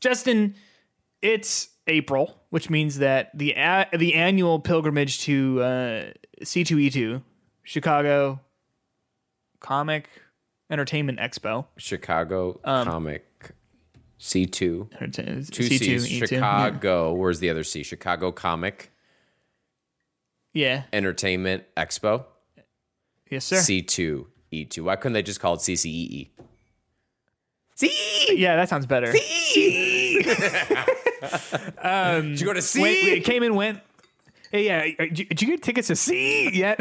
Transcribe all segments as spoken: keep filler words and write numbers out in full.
Justin, it's April, which means that the a- the annual pilgrimage to uh, C two E two, Chicago Comic Entertainment Expo. Chicago Um, Comic C two. Two Two C's. Chicago. Yeah. Where's the other C? Chicago Comic Yeah. Entertainment Expo. Yes, sir. C two E two. Why couldn't they just call it C C E E? C. Yeah, that sounds better. C. um, Did you go to C? Wait, wait, it came and went. Hey, yeah, did you, did you get tickets to C yet?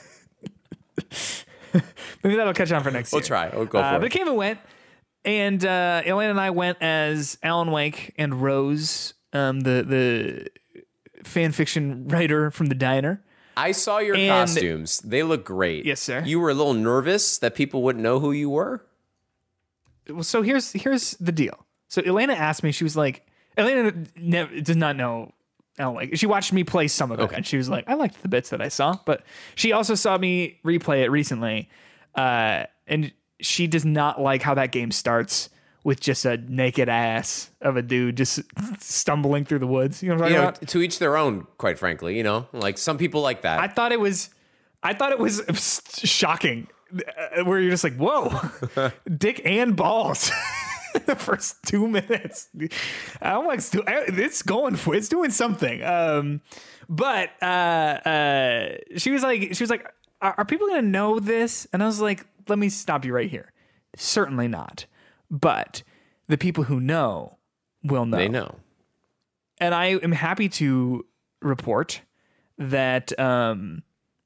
Maybe that'll catch on for next we'll year. We'll try. We'll go for uh, it. But it came and went. And uh, Elena and I went as Alan Wake and Rose, um, the the fan fiction writer from the diner. I saw your and, costumes. They look great. Yes, sir. You were a little nervous that people wouldn't know who you were? Well, so here's here's the deal. So Elena asked me, she was like, Elena never, does not know Alan Wake. She watched me play some of it, okay. And she was like, I liked the bits that I saw. But she also saw me replay it recently. Uh, and she does not like how that game starts with just a naked ass of a dude just stumbling through the woods. You know what I'm talking you know, about? To each their own, quite frankly. You know, like some people like that. I thought it was, I thought it was shocking. Where you're just like, whoa, dick and balls. The first two minutes, I'm like, it's going for, it's doing something. Um, but uh, uh, she was like, she was like, are, are people gonna know this? And I was like, let me stop you right here. Certainly not. But the people who know will know. They know. And I am happy to report that. Um,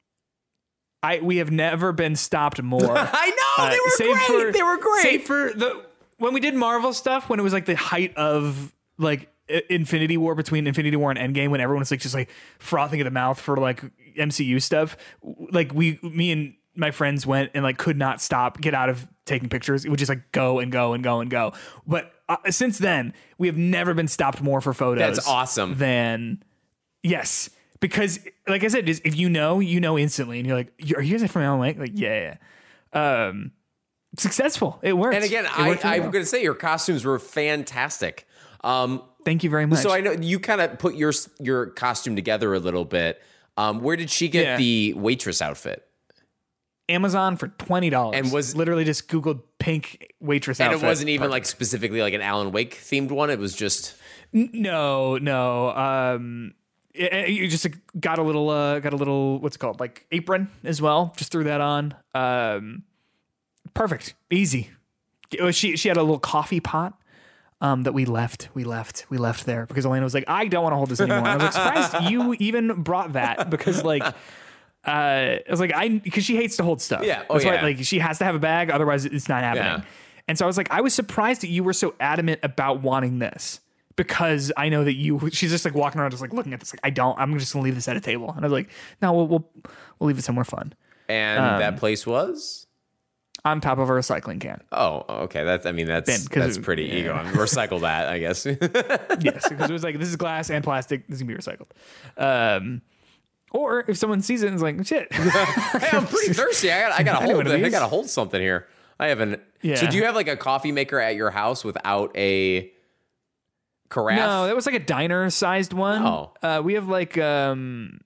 I we have never been stopped more. I know, they uh, were great. For, they were great. Save for the when we did Marvel stuff, when it was like the height of like Infinity War, between Infinity War and Endgame, when everyone was like just like frothing at the mouth for like M C U stuff. Like we, me and my friends went and like could not stop, get out of taking pictures. It would just like go and go and go and go. But uh, since then, we have never been stopped more for photos. That's awesome. Than yes. Because, like I said, if you know, you know instantly, and you're like, "Are you guys from Alan Wake?" Like, yeah, yeah. Um, successful. It worked. And again, I, I'm well. going to say your costumes were fantastic. Um, Thank you very much. So I know you kind of put your your costume together a little bit. Um, where did she get yeah. the waitress outfit? Amazon for twenty dollars. And was literally just Googled pink waitress and outfit. And it wasn't even Perfect. like specifically like an Alan Wake themed one. It was just no, no. Um. You just got a little, uh, got a little, what's it called? Like apron as well. Just threw that on. Um, perfect. Easy. She, she had a little coffee pot, um, that we left. We left, we left there because Elena was like, I don't want to hold this anymore. I was like, surprised you even brought that because like, uh, I was like, I, because she hates to hold stuff. Yeah. Oh, That's yeah. why, like, she has to have a bag. Otherwise it's not happening. Yeah. And so I was like, I was surprised that you were so adamant about wanting this. Because I know that you, she's just like walking around, just like looking at this, like I don't. I'm just gonna leave this at a table, and I was like, no, we'll we'll, we'll leave it somewhere fun. And um, that place was on top of a recycling can. Oh, okay. That's I mean that's Bin, that's pretty yeah. ego. I mean, recycle that, I guess. Yes, because it was like this is glass and plastic. This can be recycled. Um, or if someone sees it and is like, shit, hey, I'm pretty thirsty. I got I got to hold. I got to hold something here. I haven't. Yeah. So do you have like a coffee maker at your house without a carafe? No, that was like a diner-sized one. Oh. Uh, we have like um,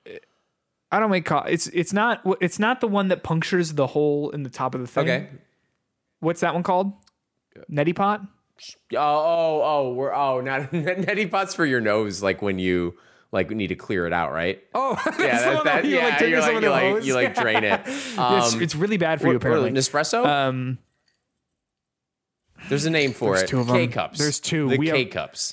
I don't make coffee. It's it's not it's not the one that punctures the hole in the top of the thing. Okay. What's that one called? Neti pot. Oh oh oh we're oh not neti pot's for your nose, like when you like need to clear it out, right? Oh yeah, that's that. You, yeah, like, you like you like you like drain it. Um, it's, it's really bad for you apparently. Nespresso. Um. There's a name for There's it. Two of them. K cups. There's two. The we K have cups.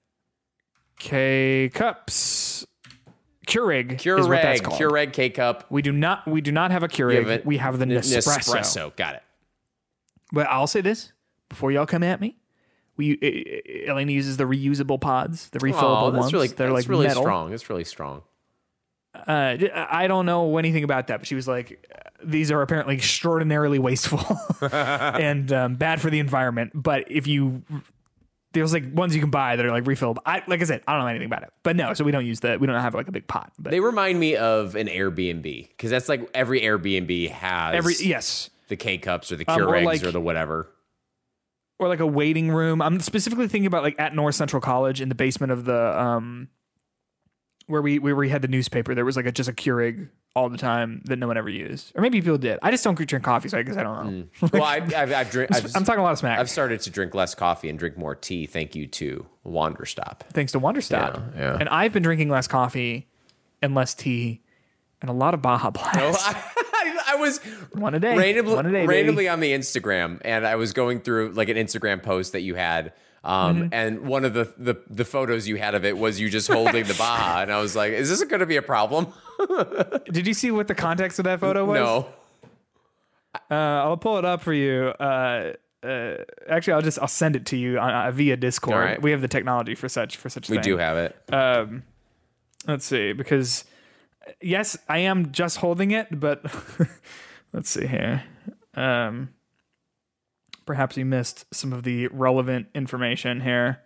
K cups. Keurig. Keurig. Is what that's called. Keurig K cup. We do not. We do not have a Keurig. Have we have the Nespresso. Nespresso. Got it. But I'll say this before y'all come at me. We uh, Elena uses the reusable pods, the refillable oh, that's ones. Really, They're that's like really metal. strong. It's really strong. Uh, I don't know anything about that, but she was like, these are apparently extraordinarily wasteful and um, bad for the environment. But if you, there's like ones you can buy that are like refillable. I, like I said, I don't know anything about it, but no, so we don't use that. We don't have like a big pot. But they remind me of an Airbnb because that's like every Airbnb has every, yes, the K cups or the Keurigs um, or, like, or the whatever. or like a waiting room. I'm specifically thinking about like at North Central College in the basement of the um where we where we had the newspaper. There was like a just a Keurig all the time that no one ever used, or maybe people did. I just don't drink coffee, so I guess I don't know. Mm. Well, I, I've, I've drink, I've, I'm talking a lot of smack. I've started to drink less coffee and drink more tea. Thank you to Wanderstop. Thanks to Wanderstop. Yeah, yeah. And I've been drinking less coffee and less tea and a lot of Baja Blast. No, I, I was one a day, randomly, one a day, randomly baby. on the Instagram, and I was going through like an Instagram post that you had. Um, mm-hmm. And one of the, the, the photos you had of it was you just holding the Baja. And I was like, is this going to be a problem? Did you see what the context of that photo was? No. Uh, I'll pull it up for you. Uh, uh, actually, I'll just I'll send it to you on, uh, via Discord. All right. We have the technology for such for such. We thing. do have it. Um, let's see, because yes, I am just holding it, but let's see here. Um, perhaps you missed some of the relevant information here.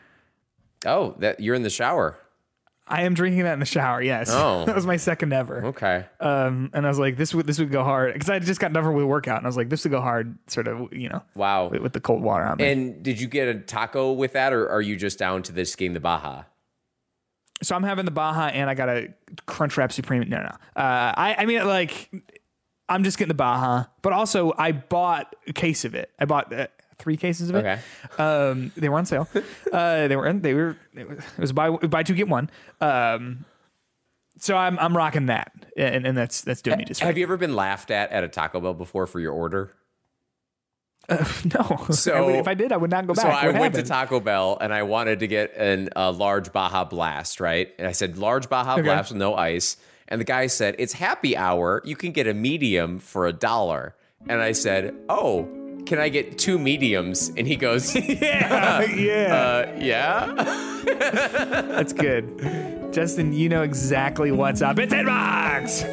Oh, that you're in the shower. I am drinking that in the shower. Yes. Oh, that was my second ever. Okay. Um, and I was like, this would this would go hard because I just got done with a workout, and I was like, this would go hard, sort of, you know. Wow. With, with the cold water on me. And did you get a taco with that, or are you just down to this getting the Baja? So I'm having the Baja, and I got a Crunchwrap Supreme. No, no. Uh, I I mean, like, I'm just getting the Baja, but also I bought a case of it. I bought uh, three cases of it. Okay. Um, they were on sale. uh, they were they were it was buy buy two get one. Um, so I'm I'm rocking that, and and that's that's doing me just right. Have you ever been laughed at at a Taco Bell before for your order? Uh, no. So I would, if I did, I would not go back. So what I went happened? to Taco Bell and I wanted to get an, a large Baja Blast, right? And I said large Baja Okay. Blast with no ice. And the guy said, it's happy hour. You can get a medium for a dollar. And I said, oh, can I get two mediums? And he goes, yeah, yeah, uh, yeah. That's good. Justin, you know exactly what's up. It's Hitbox!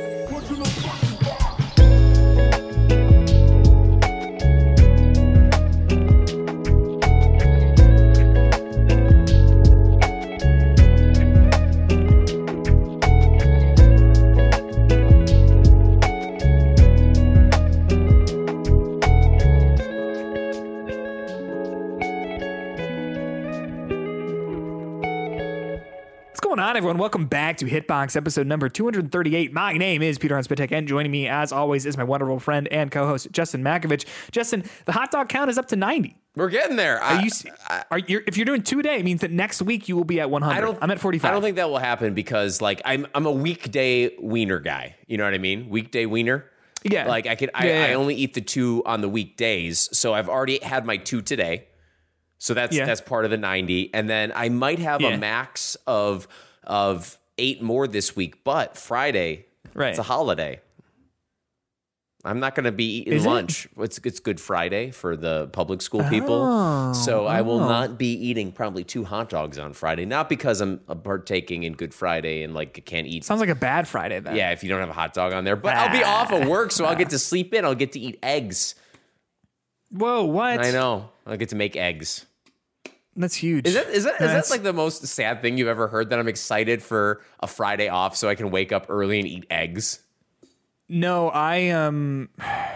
On everyone, welcome back to Hitbox episode number two thirty-eight. My name is Peter Hunspitek, and joining me as always is my wonderful friend and co-host Justin Makovich. Justin, the hot dog count is up to ninety. We're getting there. Are I, you? Are you? If you're doing two a day, it means that next week you will be at one hundred. I don't, I'm at forty-five. I don't think that will happen because, like, I'm I'm a weekday wiener guy. You know what I mean? Weekday wiener. Yeah. Like I could. I, yeah, yeah. I only eat the two on the weekdays, so I've already had my two today. So that's yeah. that's part of the ninety, and then I might have yeah. a max of of eight more this week. But Friday, right. it's a holiday. I'm not going to be eating Is lunch. It? It's it's Good Friday for the public school people, oh, so I will oh. not be eating probably two hot dogs on Friday. Not because I'm partaking in Good Friday and like can't eat. Sounds like a bad Friday then. Yeah, if you don't have a hot dog on there, but ah, I'll be off of work, so I'll get to sleep in. I'll get to eat eggs. Whoa, what? I know. I'll get to make eggs. That's huge. Is that is that, is That's... that like the most sad thing you've ever heard? That I'm excited for a Friday off so I can wake up early and eat eggs. No, I um,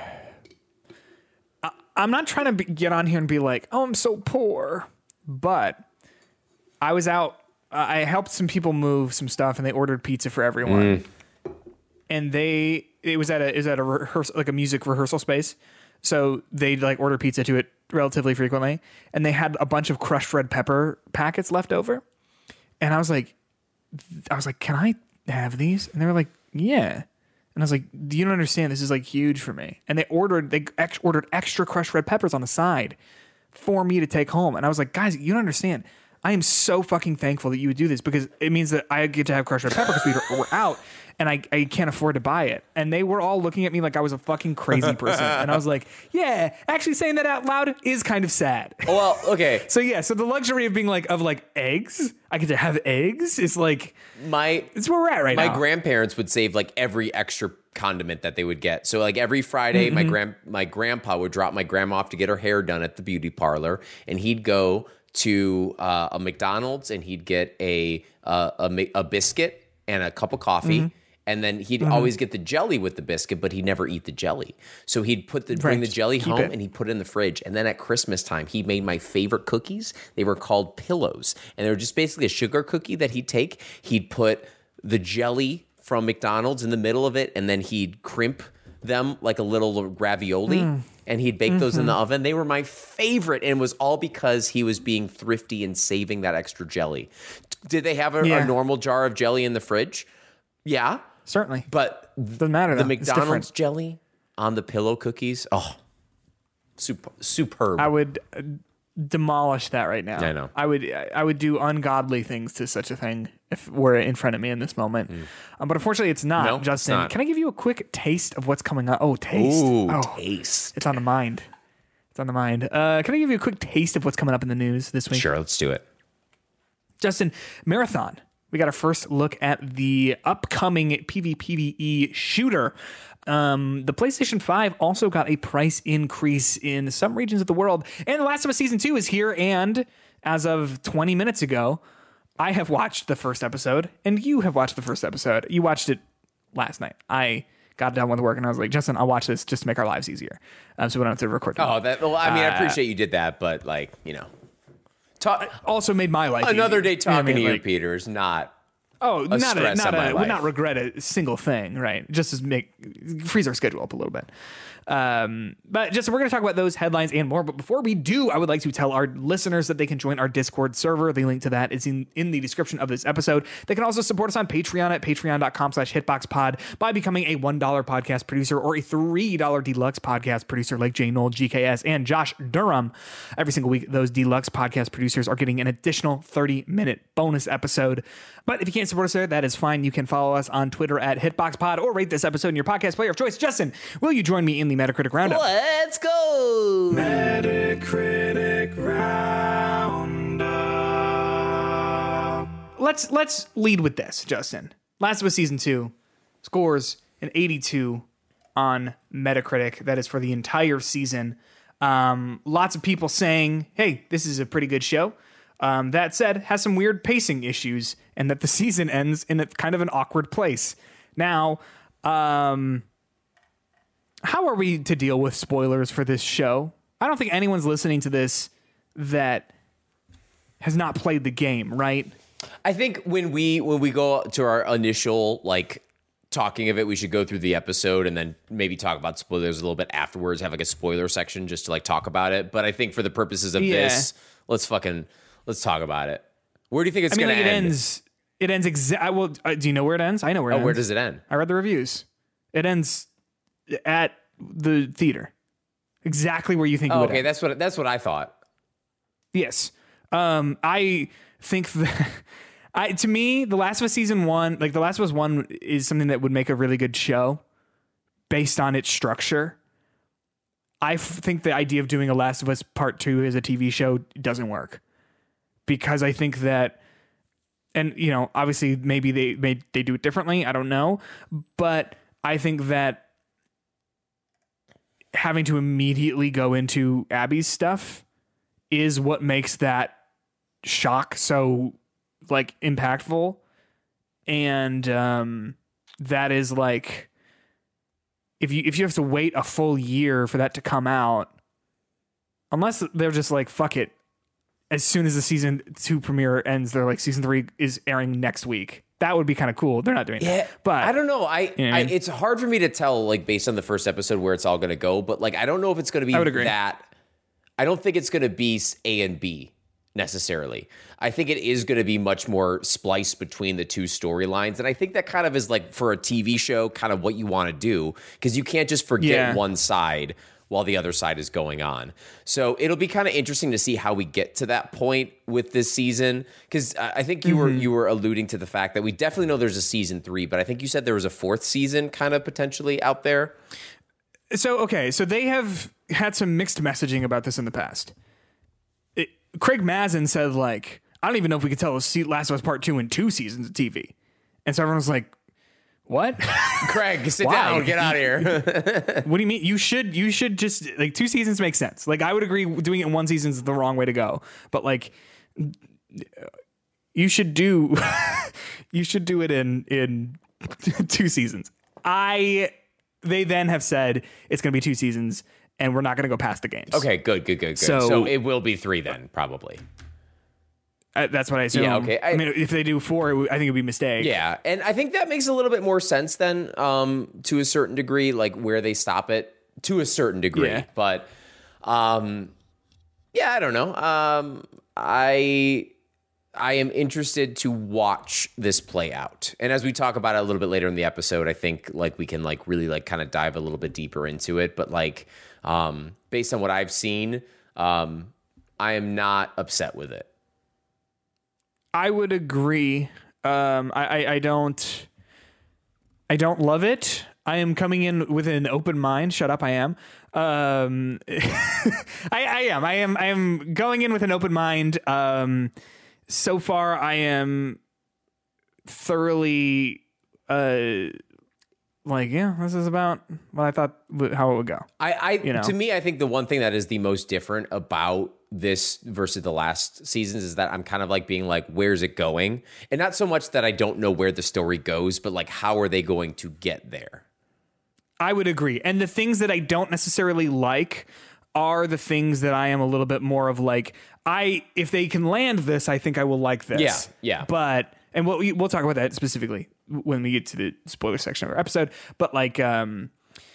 I, I'm not trying to be, get on here and be like, oh, I'm so poor, but I was out. Uh, I helped some people move some stuff, and they ordered pizza for everyone. Mm. And they, it was at a, is at a rehearsal, like a music rehearsal space. So they like order pizza to it relatively frequently, and they had a bunch of crushed red pepper packets left over. And I was like, I was like, can I have these? And they were like, yeah. And I was like, you don't understand. This is like huge for me. And they ordered, they ex- ordered extra crushed red peppers on the side for me to take home. And I was like, guys, you don't understand. I am so fucking thankful that you would do this because it means that I get to have crushed red pepper because we were out and I, I can't afford to buy it. And they were all looking at me like I was a fucking crazy person. And I was like, yeah, actually saying that out loud is kind of sad. Well, okay. So yeah, so the luxury of being like, of like eggs, I get to have eggs is like, my, it's where we're at right my now. My grandparents would save like every extra condiment that they would get. So like every Friday, mm-hmm. my grand, my grandpa would drop my grandma off to get her hair done at the beauty parlor. And he'd go to uh, a McDonald's and he'd get a, uh, a, a biscuit and a cup of coffee. Mm-hmm. And then he'd Mm-hmm. always get the jelly with the biscuit, but he'd never eat the jelly. So he'd put the bring Right, the just jelly keep home it. and he'd put it in the fridge. And then at Christmas time, he made my favorite cookies. They were called Pillows. And they were just basically a sugar cookie that he'd take. He'd put the jelly from McDonald's in the middle of it, and then he'd crimp them like a little ravioli. Mm. And he'd bake those Mm-hmm. in the oven. They were my favorite. And it was all because he was being thrifty and saving that extra jelly. Did they have a, Yeah. a normal jar of jelly in the fridge? Yeah. Certainly. But Doesn't matter, the though. It's McDonald's different. jelly on the pillow cookies, oh, super, superb. I would uh, demolish that right now. I know. I would I would do ungodly things to such a thing if it were in front of me in this moment. Um, but unfortunately, it's not. No, it's Justin, not. can I give you a quick taste of what's coming up? Oh, taste. Ooh, oh, taste. it's on the mind. It's on the mind. Uh, can I give you a quick taste of what's coming up in the news this week? Sure, let's do it. Justin, Marathon. We got our first look at the upcoming PvPvE shooter. Um, the PlayStation five also got a price increase in some regions of the world. And The Last of Us Season two is here. And as of twenty minutes ago, I have watched the first episode. And you have watched the first episode. You watched it last night. I got done with work and I was like, Justin, I'll watch this just to make our lives easier. Um, so we don't have to record. Oh, that. Well, I mean, I Uh, appreciate you did that, but like, you know, talk, Also made my life another easier. day talking You know what I mean? to you, Like, Peter, is not. Oh, not a, stress not on my a, would life. not regret a single thing, right? Just to make freeze our schedule up a little bit. Um, but just we're going to talk about those headlines and more. But before we do, I would like to tell our listeners that they can join our Discord server. The link to that is in, in the description of this episode. They can also support us on Patreon at patreon.com slash hitboxpod by becoming a one dollar podcast producer or a three dollar deluxe podcast producer like Jay Knoll, G K S, and Josh Durham. Every single week, those deluxe podcast producers are getting an additional thirty minute bonus episode. But if you can't support us there, that is fine. You can follow us on Twitter at hitboxpod or rate this episode in your podcast player of choice. Justin, will you join me in the Metacritic Roundup? Let's go. Metacritic Roundup. Let's let's lead with this, Justin. Last of Us Season two scores an eighty-two on Metacritic. That is for the entire season. Um, lots of people saying, hey, this is a pretty good show. Um, that said, has some weird pacing issues, and that the season ends in a kind of an awkward place. Now, um, how are we to deal with spoilers for this show? I don't think anyone's listening to this that has not played the game, right? I think when we when we go to our initial like talking of it, we should go through the episode and then maybe talk about spoilers a little bit afterwards. Have like a spoiler section just to like talk about it. But I think for the purposes of Yeah. this, let's fucking let's talk about it. Where do you think it's I mean, going like to it end? ends. It ends exactly. Well, uh, do you know where it ends? I know where it Oh, ends. where does it end? I read the reviews. It ends at the theater, exactly where you think it Oh, would okay, end. that's what that's what I thought. Yes. Um, I think that I to me, The Last of Us season one, like The Last of Us one is something that would make a really good show based on its structure. I f- think the idea of doing a Last of Us part two as a T V show doesn't work because I think that, and you know, obviously maybe they may they do it differently. I don't know, but I think that having to immediately go into Abby's stuff is what makes that shock so like impactful. And um, that is like, if you if you have to wait a full year for that to come out, unless they're just like, fuck it, as soon as the season two premiere ends, they're like, season three is airing next week. That would be kind of cool. They're not doing Yeah, that. But I don't know. I, You know what I I mean? it's hard for me to tell, like based on the first episode, where it's all going to go. But like, I don't know if it's going to be I would agree. that. I don't think it's going to be A and B necessarily. I think it is going to be much more spliced between the two storylines, and I think that kind of is like for a T V show, kind of what you want to do, because you can't just forget Yeah. one side while the other side is going on. So it'll be kind of interesting to see how we get to that point with this season, because I think you were Mm-hmm. you were alluding to the fact that we definitely know there's a season three, but I think you said there was a fourth season kind of potentially out there. So, okay, so they have had some mixed messaging about this in the past. It, Craig Mazin said, like, I don't even know if we could tell Se- Last of Us Part two in two seasons of T V. And so everyone's like, what? Craig, sit Why? down, get out of here. What do you mean? You should you should just, like, two seasons make sense. Like, I would agree doing it in one season is the wrong way to go. But, like, you should do, you should do it in, in two seasons. I they then have said it's going to be two seasons, and we're not going to go past the games. Okay, good, good, good, good. So, So it will be three then, probably. Uh, that's what I assume. Yeah, okay. I, I mean, if they do four, it would, I think it'd be a mistake. Yeah, and I think that makes a little bit more sense then, um, to a certain degree, like where they stop it to a certain degree. Yeah. But, um, yeah, I don't know. Um, I I am interested to watch this play out, and as we talk about it a little bit later in the episode, I think like we can like really like kind of dive a little bit deeper into it. But like, um, based on what I've seen, um, I am not upset with it. I would agree. Um, I, I, I don't, I don't love it. I am coming in with an open mind. Shut up. I am. Um, I, I am, I am, I am going in with an open mind. Um, so far I am thoroughly, uh, like, yeah, this is about what I thought w- how it would go. I, I You know? to me, I think the one thing that is the most different about this versus the last seasons is that I'm kind of like being like, where's it going? And not so much that I don't know where the story goes, but like, how are they going to get there? I would agree. And the things that I don't necessarily like are the things that I am a little bit more of like, I, if they can land this, I think I will like this. Yeah, yeah. But, and what we, we'll talk about that specifically when we get to the spoiler section of our episode. But like, um,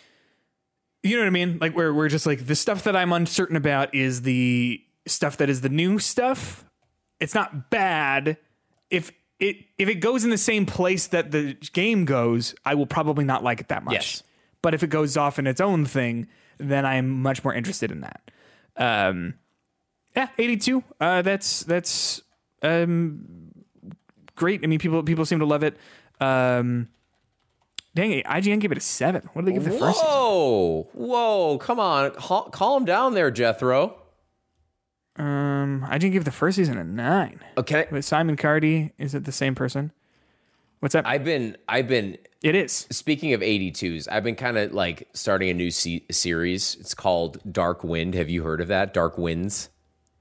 you know what I mean? Like we're, we're just like, the stuff that I'm uncertain about is the stuff that is the new stuff. It's not bad. If it, if it goes in the same place that the game goes, I will probably not like it that much. Yes. But if it goes off in its own thing, then I'm much more interested in that. Um, yeah, eighty-two. Uh, that's that's um, great. I mean, people people seem to love it. Um, dang it, I G N gave it a seven. What did they give the first season? Whoa, whoa, come on, Cal- calm down there, Jethro. Um, I G N gave the first season a nine. Okay, With Simon Cardy, is it the same person? What's that? I've been I've been. It is. Speaking of eighty-twos, I've been kind of like starting a new se- series. It's called Dark Wind. Have you heard of that? Dark Winds.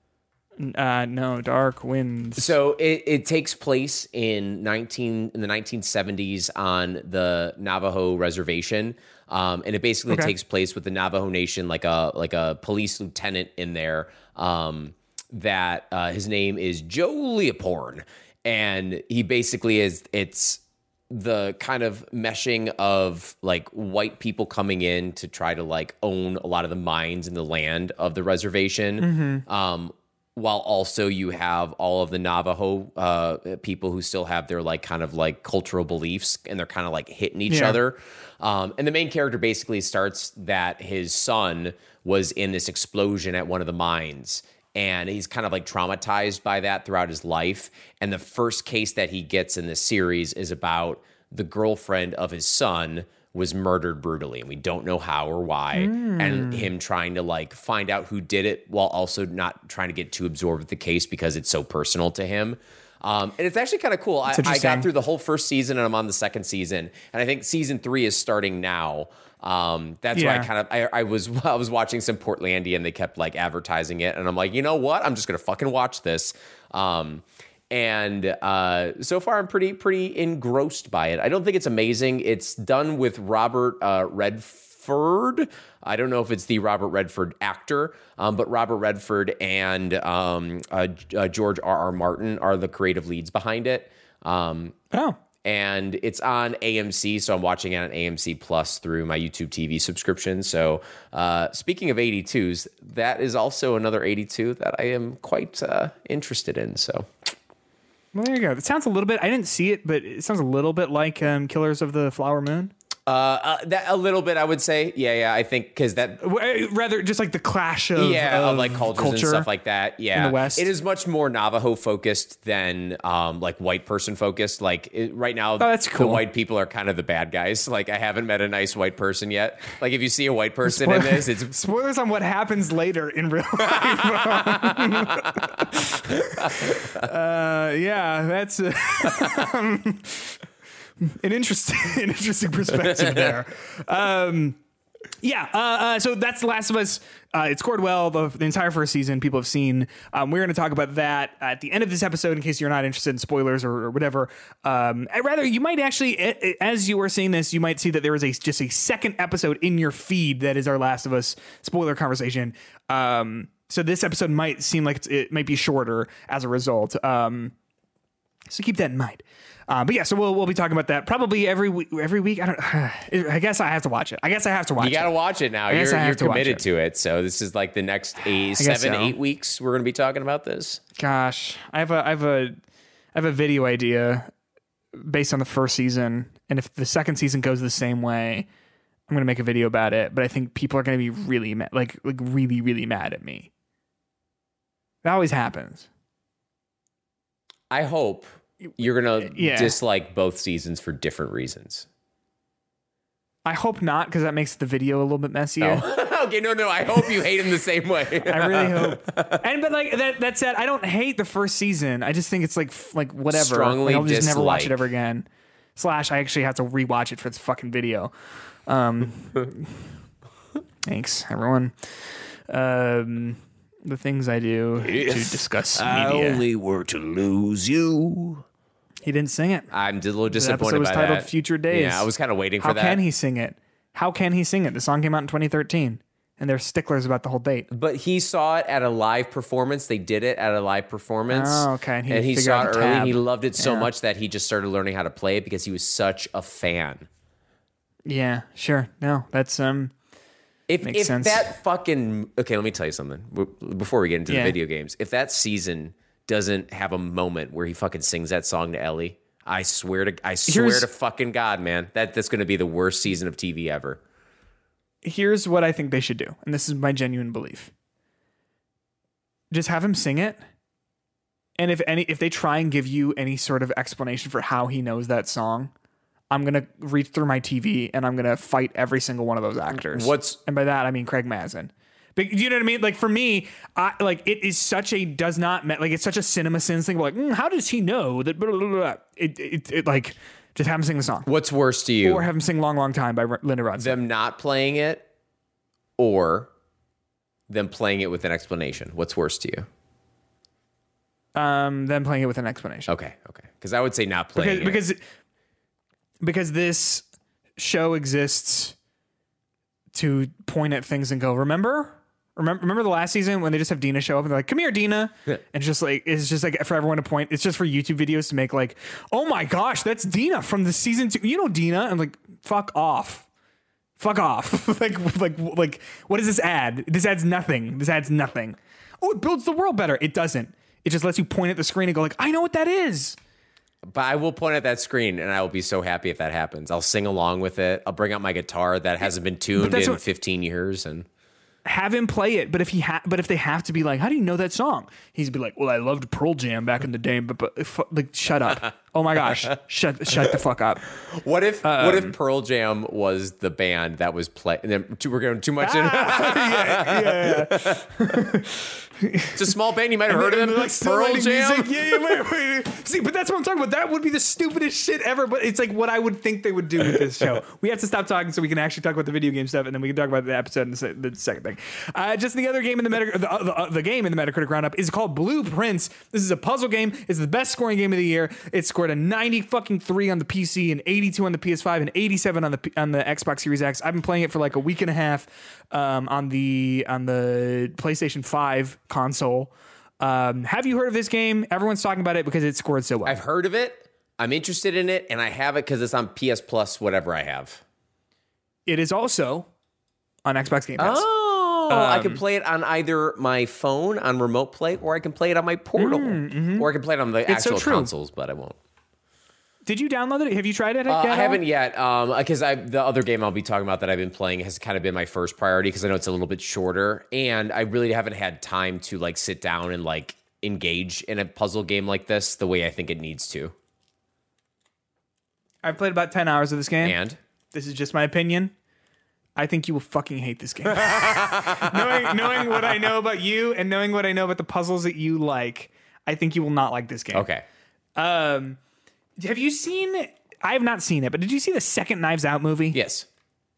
Uh, no, Dark Winds. So it, it takes place in nineteen in the nineteen seventies on the Navajo reservation, um, and it basically Okay. takes place with the Navajo Nation, like a like a police lieutenant in there. Um, that uh, his name is Joe Leoporn, and he basically is it's the kind of meshing of like white people coming in to try to like own a lot of the mines and the land of the reservation. Mm-hmm. Um, while also you have all of the Navajo uh, people who still have their like kind of like cultural beliefs, and they're kind of like hitting each Yeah. other. Um, and the main character basically starts that his son was in this explosion at one of the mines, and he's kind of like traumatized by that throughout his life. And the first case that he gets in this series is about the girlfriend of his son was murdered brutally, and we don't know how or why, Hmm. and him trying to like find out who did it while also not trying to get too absorbed with the case because it's so personal to him. Um, and it's actually kind of cool. I, I interesting. got through the whole first season, and I'm on the second season, and I think season three is starting now. Um, that's why I Yeah. kind of I, I was I was watching some Portlandia, and they kept like advertising it, and I'm like, you know what? I'm just gonna fucking watch this. Um, and uh, so far, I'm pretty pretty engrossed by it. I don't think it's amazing. It's done with Robert uh, Redford. I don't know if it's the Robert Redford actor, um, but Robert Redford and um, uh, uh, George R. R. Martin are the creative leads behind it. Um, Oh, and it's on A M C, so I'm watching it on A M C Plus through my YouTube T V subscription. So uh, speaking of eighty-twos, that is also another eighty-two that I am quite uh, interested in. So well, there you go. It sounds a little bit. I didn't see it, but it sounds a little bit like um, Killers of the Flower Moon. uh, uh, that a little bit, I would say, yeah, yeah. I think because that. W- Rather, just like the clash of Yeah, of, of like cultures culture and stuff like that. Yeah, in the West. it is much more Navajo focused than um, like white person focused. Like it, right now, Oh, that's the cool. white people are kind of the bad guys. Like I haven't met a nice white person yet. Like if you see a white person in Spoil- this, it's Spoilers on what happens later in real life. uh, yeah, that's uh, an interesting, an interesting perspective there. Um, Yeah, uh, uh, so that's The Last of Us. Uh, it scored well the, the entire first season. People have seen. Um, we're going to talk about that at the end of this episode in case you're not interested in spoilers or, or whatever. Um, I'd rather you might actually, as you were seeing this, you might see that there is a just a second episode in your feed that is our Last of Us spoiler conversation. Um, so this episode might seem like it's, it might be shorter as a result. Um, so keep that in mind. Uh, but yeah, so we'll we'll be talking about that probably every week. Every week, I don't. I guess I have to watch it. I guess I have to watch it. You got to watch it now. You're, you're to committed it. to it. So this is like the next eight, seven, so. eight weeks. We're going to be talking about this. Gosh, I have a I have a I have a video idea based on the first season, and if the second season goes the same way, I'm going to make a video about it. But I think people are going to be really mad, like like really really mad at me. That always happens. I hope you're going to yeah. dislike both seasons for different reasons. I hope not, because that makes the video a little bit messier. Oh. Okay, no, no. I hope you hate him the same way. I really hope. And but like that that said, I don't hate the first season. I just think it's like like whatever. Strongly like, I'll just dislike. never watch it ever again. Slash, I actually have to rewatch it for this fucking video. Um, thanks, everyone. Um, the things I do If to discuss media. I only were to lose you. He didn't sing it. I'm a little The disappointed episode was by titled that. Future Days. Yeah, I was kind of waiting for How that. can he sing it? How can he sing it? The song came out in twenty thirteen, and they're sticklers about the whole date. But he saw it at a live performance. They did it at a live performance. Oh, okay. And he And he figured saw out it the early. tab. And he loved it so Yeah. much that he just started learning how to play it because he was such a fan. Yeah, sure. No, that's um. If Makes if sense. that fucking okay, let me tell you something W- before we get into Yeah. the video games. If that season doesn't have a moment where he fucking sings that song to Ellie, I swear to I swear Here's- to fucking God, man, that that's going to be the worst season of T V ever. Here's what I think they should do, and this is my genuine belief. Just have him sing it, and if any, if they try and give you any sort of explanation for how he knows that song, I'm gonna reach through my T V and I'm gonna fight every single one of those actors. What's- and by that I mean Craig Mazin. But do you know what I mean? Like for me, I like it is such a does not met like it's such a cinema sins thing. Like, mm, how does he know that? Blah, blah, blah, blah. It, it it like just have him sing the song, What's worse to you? or have him sing "Long Long Time" by R- Linda Ronstadt. them not playing it or them playing it with an explanation? What's worse to you? Um, them playing it with an explanation. Okay, okay. Because I would say not playing because it. because because this show exists to point at things and go, remember remember remember the last season when they just have Dina show up and they're like, come here, Dina. And it's just like it's just like for everyone to point, it's just for YouTube videos to make like, oh my gosh, that's Dina from the season two, you know, Dina. And like, fuck off fuck off like like like what does this add? This adds nothing. This adds nothing. Oh, it builds the world better. It doesn't. It just lets you point at the screen and go like, I know what that is. But I will point at that screen, and I will be so happy if that happens. I'll sing along with it. I'll bring out my guitar that hasn't been tuned that's in what- fifteen years, and have him play it. But if he ha- but if they have to be like, how do you know that song? He's be like, well, I loved Pearl Jam back in the day, but, but f- like, shut up. Oh my gosh, shut shut the fuck up. what if Um, what if Pearl Jam was the band that was playing? And then too, we're going too much yeah, yeah, yeah. in. It's a small band. You might have heard of them. Like still Pearl writing Jam. music. Yeah, yeah, wait, wait. See, but that's what I'm talking about. That would be the stupidest shit ever. But it's like what I would think they would do with this show. We have to stop talking so we can actually talk about the video game stuff, and then we can talk about the episode and the, se- the second thing. Uh, just the other game in the Metacritic, the, uh, the, uh, the game in the Metacritic roundup is called Blueprints. This is a puzzle game. It's the best scoring game of the year. It scored a ninety fucking three on the P C, and eighty-two on the P S five, and eighty-seven on the P- on the Xbox Series X. I've been playing it for like a week and a half um, on the on the PlayStation five console. Um, have you heard of this game? Everyone's talking about it because it scored so well. I've heard of it. I'm interested in it, and I have it because it's on P S Plus. Whatever I have. It is also on Xbox Game Pass. Oh, I can Um, play it on either my phone on Remote Play, or I can play it on my Portal, or I can play it on the Mm, It's so actual true. consoles. But I won't. Did you download it? Have you tried it? Uh, yet I at all? haven't yet, um, because I the other game I'll be talking about that I've been playing has kind of been my first priority because I know it's a little bit shorter, and I really haven't had time to like sit down and like engage in a puzzle game like this the way I think it needs to. I've played about ten hours of this game. And This is just my opinion. I think you will fucking hate this game. knowing, knowing what I know about you and knowing what I know about the puzzles that you like, I think you will not like this game. okay, Um, have you seen? I have not seen it, but did you see the second Knives Out movie? yes,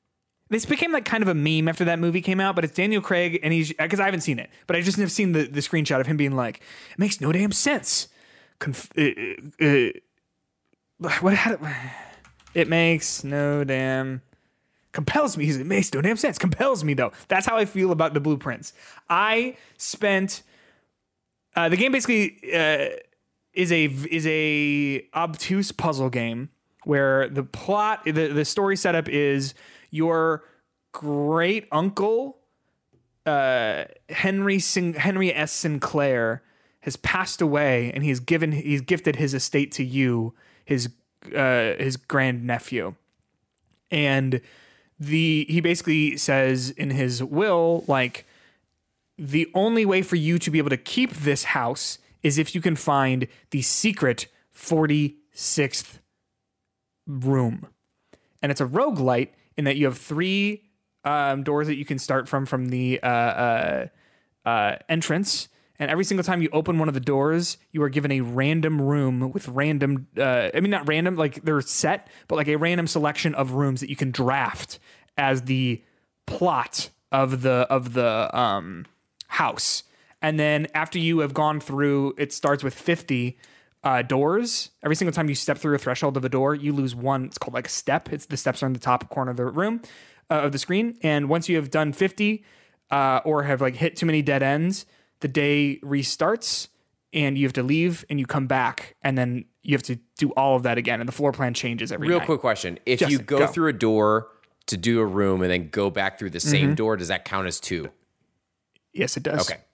This became like kind of a meme after that movie came out, but it's Daniel Craig, and he's because I haven't seen it, but I just have seen the, the screenshot of him being like, "It makes no damn sense." Conf- uh, uh, what? How do, it makes no damn compels me. It makes no damn sense. Compels me though. That's how I feel about the blueprints. I spent uh, the game basically uh, is a is a obtuse puzzle game where the plot, the the story setup is. Your great uncle, uh, Henry Sin- Henry S. Sinclair, has passed away, and he's given he's gifted his estate to you, his uh, his grand nephew, and the he basically says in his will, like, the only way for you to be able to keep this house is if you can find the secret forty-sixth room, and it's a roguelite. In that you have three um, doors that you can start from from the uh, uh, uh, entrance, and every single time you open one of the doors, you are given a random room with random. Uh, I mean, not random, like they're set, but like a random selection of rooms that you can draft as the plot of the of the um, house. And then after you have gone through, it starts with fifty. Uh, doors. Every single time you step through a threshold of a door, you lose one. It's called like a step. It's the steps are in the top corner of the room uh, of the screen. And once you have done fifty uh, or have like hit too many dead ends, the day restarts and you have to leave and you come back and then you have to do all of that again. And the floor plan changes every Real night. quick question: if Just you go, go through a door to do a room and then go back through the same mm-hmm. door, does that count as two? Yes, it does. Okay.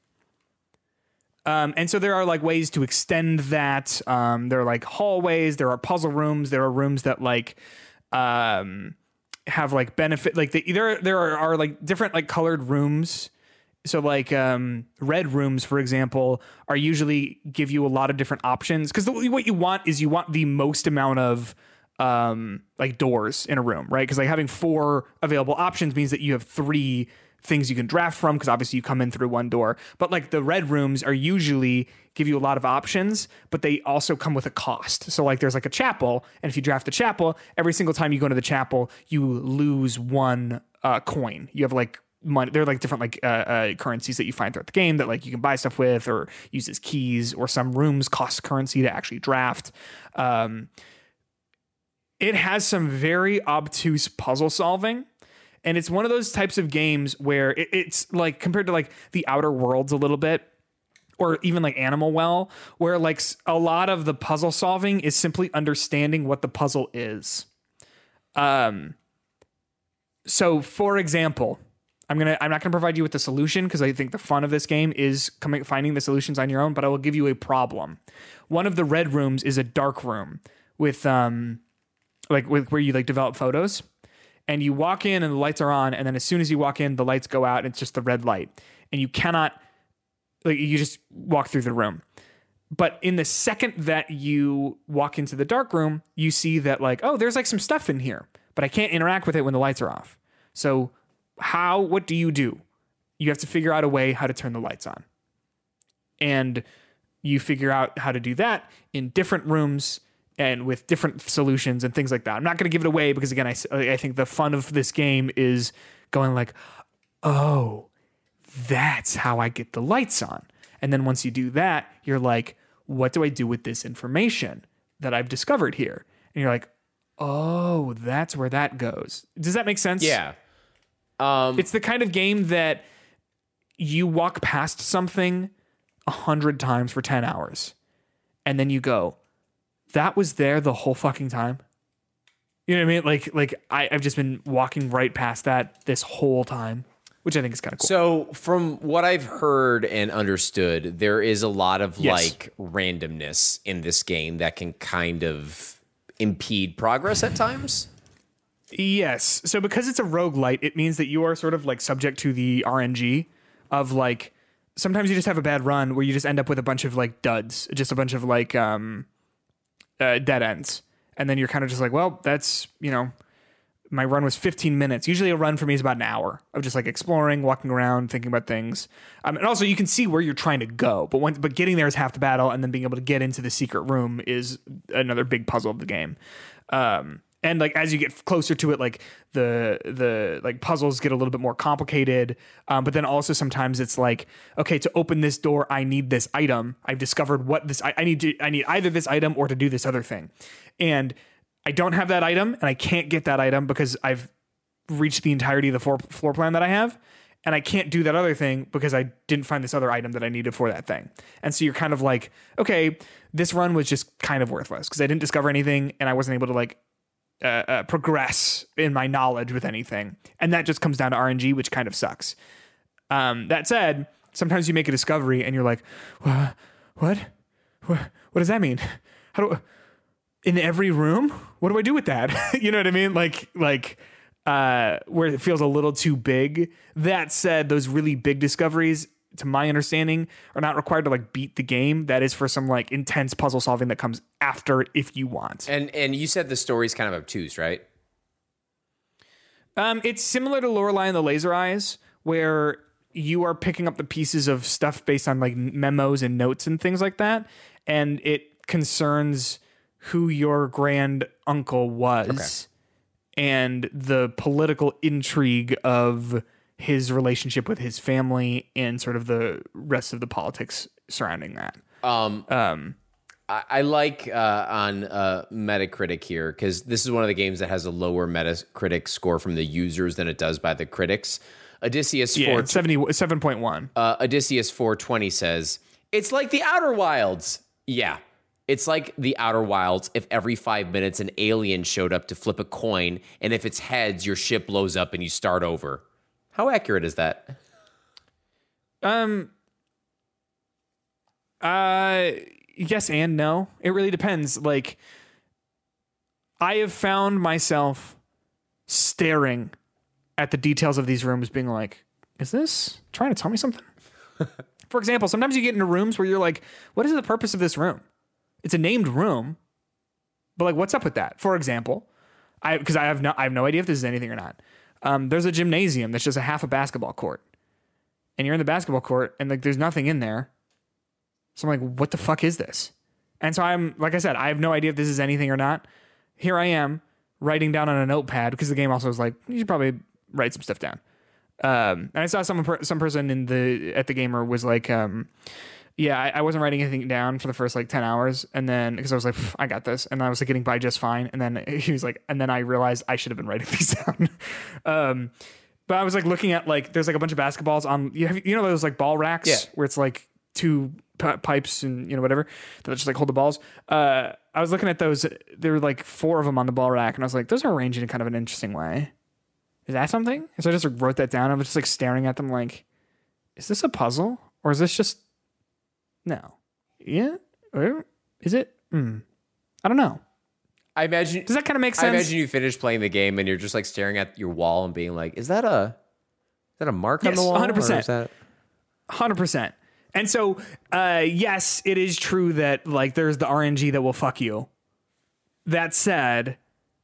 Um, and so there are like ways to extend that. Um, there are like hallways, there are puzzle rooms, there are rooms that like um, have like benefit, like the, there there are, are like different like colored rooms. So like um, red rooms, for example, are usually give you a lot of different options because what you want is you want the most amount of um, like doors in a room, right? Because like having four available options means that you have three things you can draft from because obviously you come in through one door. But like the red rooms are usually give you a lot of options, but they also come with a cost. So like there's like a chapel, and if you draft the chapel, every single time you go into the chapel, you lose one uh, coin. You have like money. They're like different like uh, uh, currencies that you find throughout the game that like you can buy stuff with or use as keys, or some rooms cost currency to actually draft. Um, it has some very obtuse puzzle solving. And it's one of those types of games where it, it's like compared to like the Outer Worlds a little bit, or even like Animal Well, where like a lot of the puzzle solving is simply understanding what the puzzle is. Um. So, for example, I'm gonna I'm not gonna provide you with the solution because I think the fun of this game is coming finding the solutions on your own. But I will give you a problem. One of the red rooms is a dark room with um, like with where you like develop photos. And you walk in and the lights are on, and then as soon as you walk in, the lights go out and it's just the red light. And you cannot, like, you just walk through the room. But in the second that you walk into the dark room, you see that, like, oh, there's like some stuff in here, but I can't interact with it when the lights are off. So how, what do you do? You have to figure out a way how to turn the lights on. And you figure out how to do that in different rooms and with different solutions and things like that. I'm not going to give it away because, again, I, I think the fun of this game is going like, oh, that's how I get the lights on. And then once you do that, you're like, what do I do with this information that I've discovered here? And you're like, oh, that's where that goes. Does that make sense? Yeah. Um, it's the kind of game that you walk past something a hundred times for ten hours. And then you go, that was there the whole fucking time. You know what I mean? Like, like I, I've just been walking right past that this whole time, which I think is kind of cool. So from what I've heard and understood, there is a lot of Yes. like randomness in this game that can kind of impede progress at times. Yes. So because it's a roguelite, it means that you are sort of like subject to the R N G of like, sometimes you just have a bad run where you just end up with a bunch of like duds, just a bunch of like, um, Uh, dead ends, and then you're kind of just like, well, that's, you know, my run was fifteen minutes. Usually a run for me is about an hour of just like exploring, walking around, thinking about things, um, and also you can see where you're trying to go, but once but getting there is half the battle, and then being able to get into the secret room is another big puzzle of the game. Um, And like as you get closer to it, like the the like puzzles get a little bit more complicated. Um, but then also sometimes it's like, okay, to open this door, I need this item. I've discovered what this I, I need to I need either this item or to do this other thing. And I don't have that item, and I can't get that item because I've reached the entirety of the floor, floor plan that I have. And I can't do that other thing because I didn't find this other item that I needed for that thing. And so you're kind of like, okay, this run was just kind of worthless because I didn't discover anything and I wasn't able to like uh, uh, progress in my knowledge with anything. And that just comes down to R N G, which kind of sucks. Um, that said, sometimes you make a discovery and you're like, what? What? What, what does that mean? How do in every room? What do I do with that? You know what I mean? Like, like, Uh, where it feels a little too big. That said, those really big discoveries, to my understanding, are not required to like beat the game. That is for some like intense puzzle solving that comes after if you want. And and you said the story's kind of obtuse, right? Um, it's similar to Lorelei and the Laser Eyes, where you are picking up the pieces of stuff based on like memos and notes and things like that, and it concerns who your grand uncle was. Okay. And the political intrigue of his relationship with his family and sort of the rest of the politics surrounding that. Um, um, I, I like uh, on uh, Metacritic here, because this is one of the games that has a lower Metacritic score from the users than it does by the critics. Odysseus yeah, seven point one. Uh, Odysseus four twenty says, it's like the Outer Wilds. Yeah. It's like the Outer Wilds if every five minutes an alien showed up to flip a coin, and if it's heads, your ship blows up and you start over. How accurate is that? Um. Uh. Yes and no. It really depends. Like, I have found myself staring at the details of these rooms, being like, "Is this trying to tell me something?" For example, sometimes you get into rooms where you're like, "What is the purpose of this room?" It's a named room, but like, what's up with that? For example, I because I have no I have no idea if this is anything or not. Um, there's a gymnasium that's just a half a basketball court, and you're in the basketball court, and like, there's nothing in there. So I'm like, what the fuck is this? And so I'm like I said, I have no idea if this is anything or not. Here I am writing down on a notepad because the game also is like, you should probably write some stuff down. Um, and I saw some some person in the at the gamer was like. Um, Yeah, I, I wasn't writing anything down for the first like ten hours. And then, because I was like, I got this. And I was like getting by just fine. And then he was like, and then I realized I should have been writing these down. um, but I was like looking at like, there's like a bunch of basketballs on, you, have, you know, those like ball racks yeah. where it's like two p- pipes and, you know, whatever that just like hold the balls. Uh, I was looking at those. There were like four of them on the ball rack. And I was like, those are arranged in kind of an interesting way. Is that something? And so I just like, wrote that down. I was just like staring at them like, is this a puzzle? Or is this just, no. Yeah? Is it? Mm. I don't know. I imagine. Does that kind of make sense? I imagine you finish playing the game and you're just like staring at your wall and being like, is that a, is that a mark yes, on the wall? one hundred percent. Or is that... one hundred percent. And so, uh, yes, it is true that like there's the R N G that will fuck you. That said,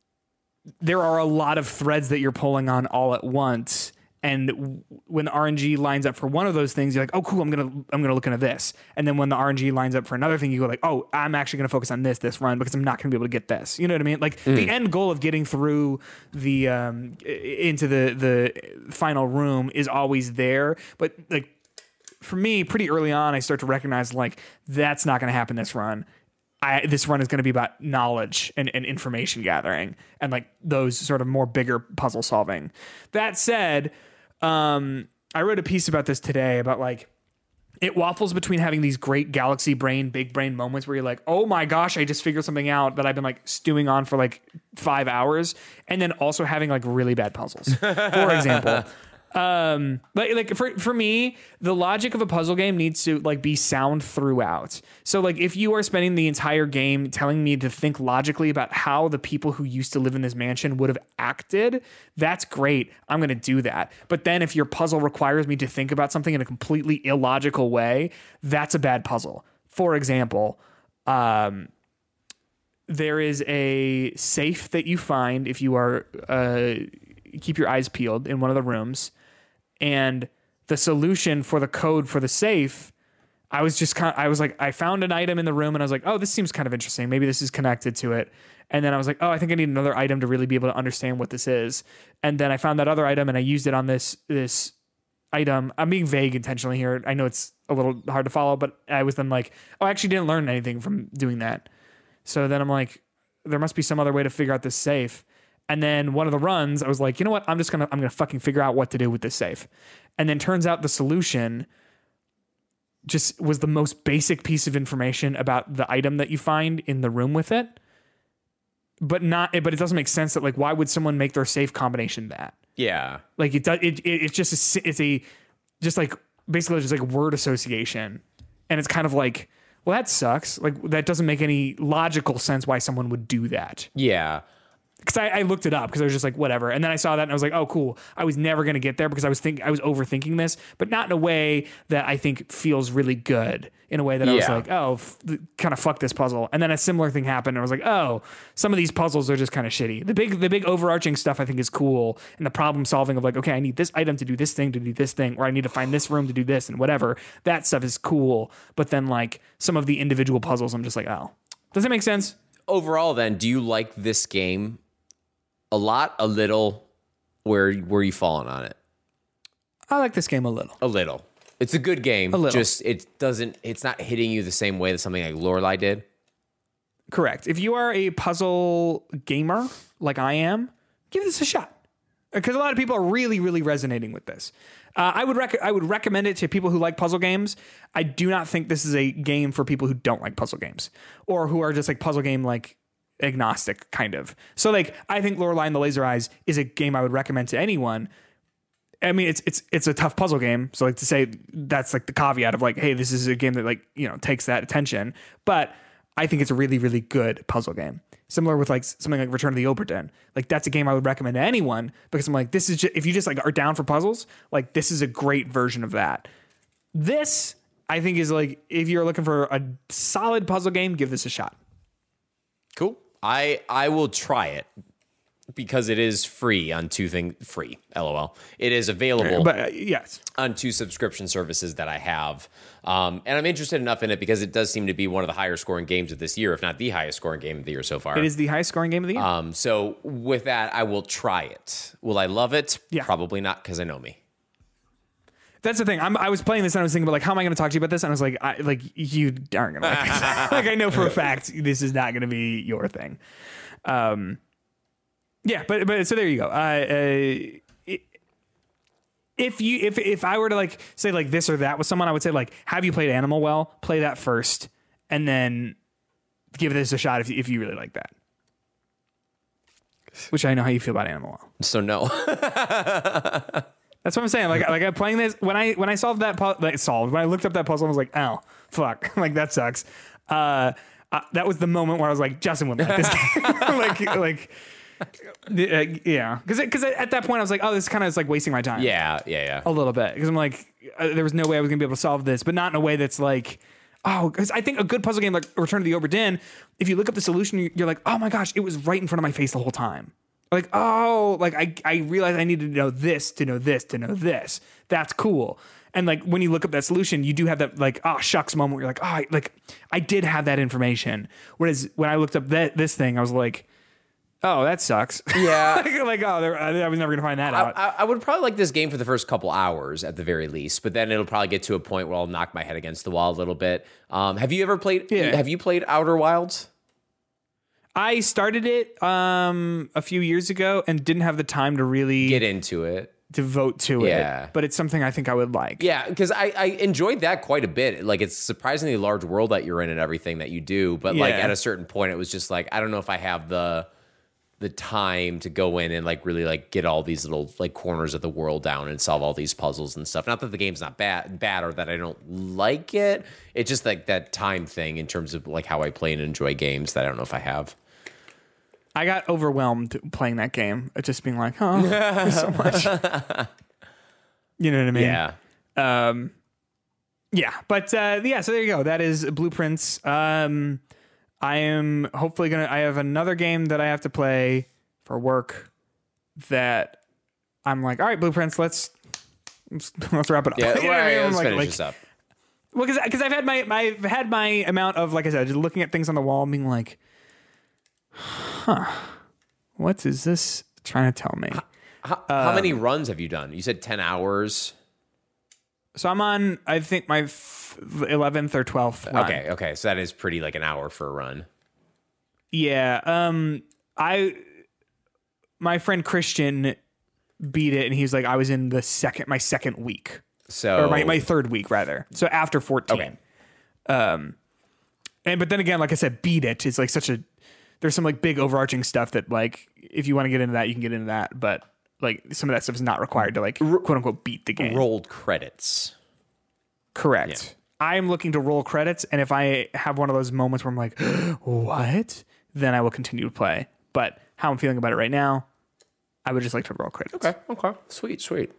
there are a lot of threads that you're pulling on all at once. And when the R N G lines up for one of those things, you're like, oh, cool, I'm going to I'm gonna look into this. And then when the R N G lines up for another thing, you go like, oh, I'm actually going to focus on this, this run because I'm not going to be able to get this. You know what I mean? Like mm. the end goal of getting through the um, into the, the final room is always there. But like for me, pretty early on, I start to recognize like that's not going to happen this run. I, this run is going to be about knowledge and, and information gathering and like those sort of more bigger puzzle solving. That said, Um, I wrote a piece about this today about like it waffles between having these great galaxy brain, big brain moments where you're like, oh my gosh, I just figured something out that I've been like stewing on for like five hours. And then also having like really bad puzzles. For example, um, like, like for, for me, the logic of a puzzle game needs to like be sound throughout. So like if you are spending the entire game telling me to think logically about how the people who used to live in this mansion would have acted, that's great. I'm going to do that. But then if your puzzle requires me to think about something in a completely illogical way, that's a bad puzzle. For example, um, there is a safe that you find if you are, uh, keep your eyes peeled in one of the rooms. And the solution for the code for the safe I was just kind of, I was like, I found an item in the room and I was like, oh, this seems kind of interesting. Maybe this is connected to it. And then I was like, oh, I think I need another item to really be able to understand what this is. And then I found that other item and I used it on this, this item. I'm being vague intentionally here. I know it's a little hard to follow, but I was then like, oh, I actually didn't learn anything from doing that. So then I'm like, there must be some other way to figure out this safe. And then one of the runs, I was like, you know what? I'm just going to, I'm going to fucking figure out what to do with this safe. And then turns out the solution just was the most basic piece of information about the item that you find in the room with it. But not, but it doesn't make sense that like, why would someone make their safe combination that? Yeah. Like it does, it, it it's just, a, it's a, just like, basically just like word association. And it's kind of like, well, that sucks. Like that doesn't make any logical sense why someone would do that. Yeah. Because I, I looked it up because I was just like, whatever. And then I saw that and I was like, oh, cool. I was never going to get there because I was think I was overthinking this, but not in a way that I think feels really good. In a way that I was Yeah. like, oh, f- kind of fuck this puzzle. And then a similar thing happened. And I was like, oh, some of these puzzles are just kind of shitty. The big, the big overarching stuff I think is cool, and the problem solving of like, okay, I need this item to do this thing to do this thing, or I need to find this room to do this and whatever. That stuff is cool. But then like some of the individual puzzles, I'm just like, oh, does that make sense? Overall, then, do you like this game? A lot, a little. Where where you falling on it? I like this game a little. A little. It's a good game. A little. Just it doesn't. It's not hitting you the same way that something like Lorelei did. Correct. If you are a puzzle gamer like I am, give this a shot because a lot of people are really, really resonating with this. Uh, I would rec- I would recommend it to people who like puzzle games. I do not think this is a game for people who don't like puzzle games or who are just like puzzle game like. Agnostic kind of. So like I think Lorelei and the Laser Eyes is a game I would recommend to anyone. I mean it's it's it's a tough puzzle game. So like to say that's like the caveat of like, hey, this is a game that like, you know, takes that attention. But I think it's a really, really good puzzle game. Similar with like something like Return of the Obra Dinn. Like that's a game I would recommend to anyone because I'm like, this is just, if you just like are down for puzzles, like this is a great version of that. This I think is like, if you're looking for a solid puzzle game, give this a shot. Cool. I I will try it because it is free on two thing free. LOL. It is available, But uh, yes, on two subscription services that I have, um, and I'm interested enough in it because it does seem to be one of the higher scoring games of this year, if not the highest scoring game of the year so far. it is the highest scoring game of the year. Um, so with that, I will try it. Will I love it? Yeah. Probably not because I know me. That's the thing. I'm, I was playing this and I was thinking about like, how am I going to talk to you about this? And I was like, I, like you aren't going to like this. Like I know for a fact this is not going to be your thing. Um, yeah, but but so there you go. Uh, uh, if you if if I were to like say like this or that with someone, I would say like, have you played Animal Well? Play that first, and then give this a shot if you, if you really like that. Which I know how you feel about Animal Well. So no. That's what I'm saying. Like, like I'm playing this when I when I solved that pu- like solved when I looked up that puzzle, I was like, oh fuck, like that sucks. Uh, uh, that was the moment where I was like, Justin would like this game. like, like, uh, yeah, because because at that point I was like, oh, this kind of is like wasting my time. yeah, yeah, yeah. a little bit because I'm like, uh, there was no way I was gonna be able to solve this, but not in a way that's like. Oh, because I think a good puzzle game like Return of the Obra Dinn, if you look up the solution, you're like, oh my gosh, it was right in front of my face the whole time. Like, oh, like I, I realized I needed to know this, to know this, to know this. That's cool. And like when you look up that solution, you do have that like, oh shucks moment where you're like, oh, I, like I did have that information. Whereas when I looked up that this thing, I was like, oh, that sucks. Yeah. like, like, oh, there, I was never gonna find that I, out. I, I would probably like this game for the first couple hours at the very least, but then it'll probably get to a point where I'll knock my head against the wall a little bit. Um, have you ever played? Yeah. Have you played Outer Wilds? I started it um, a few years ago and didn't have the time to really Get into it. devote to Yeah. it. But it's something I think I would like. Yeah, because I, I enjoyed that quite a bit. Like, it's a surprisingly large world that you're in and everything that you do. But like Yeah. at a certain point, it was just like, I don't know if I have the the time to go in and like really like get all these little like corners of the world down and solve all these puzzles and stuff. Not that the game's not bad bad or that I don't like it. It's just like that time thing in terms of like how I play and enjoy games that I don't know if I have. I got overwhelmed playing that game. Just being like, oh, there's so much. You know what I mean? Yeah. Um, yeah. But uh, yeah, so there you go. That is Blueprints. Um, I am hopefully going to, I have another game that I have to play for work that I'm like, all right, Blueprints, let's, let's, let's wrap it up. Yeah, You know well, what I mean? yeah, I'm let's like, finish like, this up. Well, because because I've had my, my I've had my amount of, like I said, just looking at things on the wall and being like, huh, what is this trying to tell me? How, how um, many runs have you done? You said ten hours. So I'm on, I think, my eleventh or twelfth run. Okay, okay. So that is pretty like an hour for a run. Yeah. Um, I, my friend Christian beat it, and he's like, I was in the second, my second week. So, or my, my third week, rather. So after fourteen. Okay. Um, and, but then again, like I said, beat it. It's like such a, there's some like big overarching stuff that, like, if you want to get into that, you can get into that. But like some of that stuff is not required to, like, quote unquote, beat the game. Rolled credits. Correct. Yeah. I'm looking to roll credits. And if I have one of those moments where I'm like, what? Then I will continue to play. But how I'm feeling about it right now, I would just like to roll credits. Okay. Okay. Sweet. Sweet.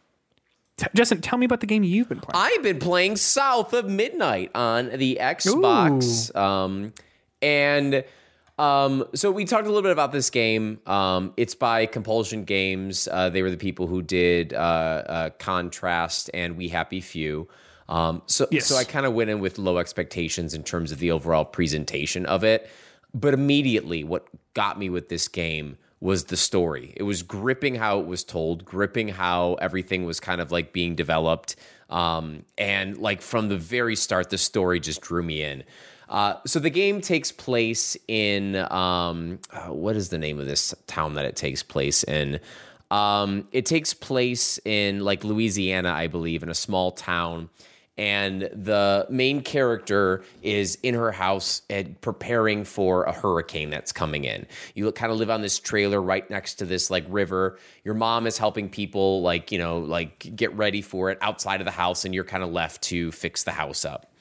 T- Justin, tell me about the game you've been playing. I've been playing South of Midnight on the Xbox. Um, and um, so we talked a little bit about this game. Um, it's by Compulsion Games. Uh, they were the people who did uh, uh, Contrast and We Happy Few. Um, so, yes. so I kind of went in with low expectations in terms of the overall presentation of it. But immediately what got me with this game was the story. It was gripping how it was told, gripping how everything was kind of like being developed. Um, and like from the very start, the story just drew me in. Uh, so the game takes place in, um, uh, what is the name of this town that it takes place in? Um, it takes place in like Louisiana, I believe, in a small town. And the main character is in her house and preparing for a hurricane that's coming in. You kind of live on this trailer right next to this like river. Your mom is helping people like, you know, like get ready for it outside of the house, and you're kind of left to fix the house up.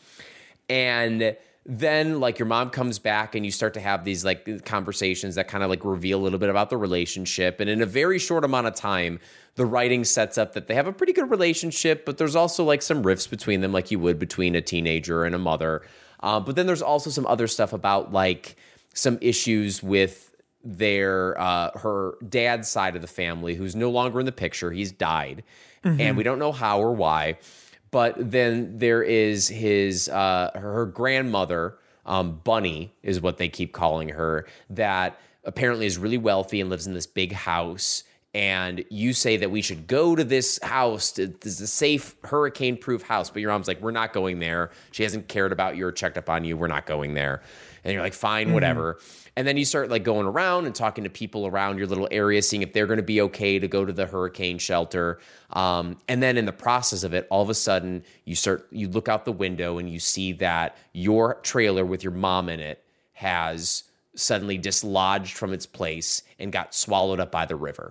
And then like your mom comes back and you start to have these like conversations that kind of like reveal a little bit about the relationship. And in a very short amount of time, the writing sets up that they have a pretty good relationship, but there's also like some rifts between them, like you would between a teenager and a mother. Uh, but then there's also some other stuff about like some issues with their uh, her dad's side of the family, who's no longer in the picture. He's died, mm-hmm. and we don't know how or why. But then there is his uh, her grandmother, um, Bunny is what they keep calling her, that apparently is really wealthy and lives in this big house. And you say that we should go to this house. This is a safe, hurricane-proof house. But your mom's like, we're not going there. She hasn't cared about you or checked up on you. We're not going there. And you're like, fine, whatever. Mm-hmm. And then you start like going around and talking to people around your little area, seeing if they're going to be okay to go to the hurricane shelter. Um, and then in the process of it, all of a sudden, you start, you look out the window and you see that your trailer with your mom in it has suddenly dislodged from its place and got swallowed up by the river.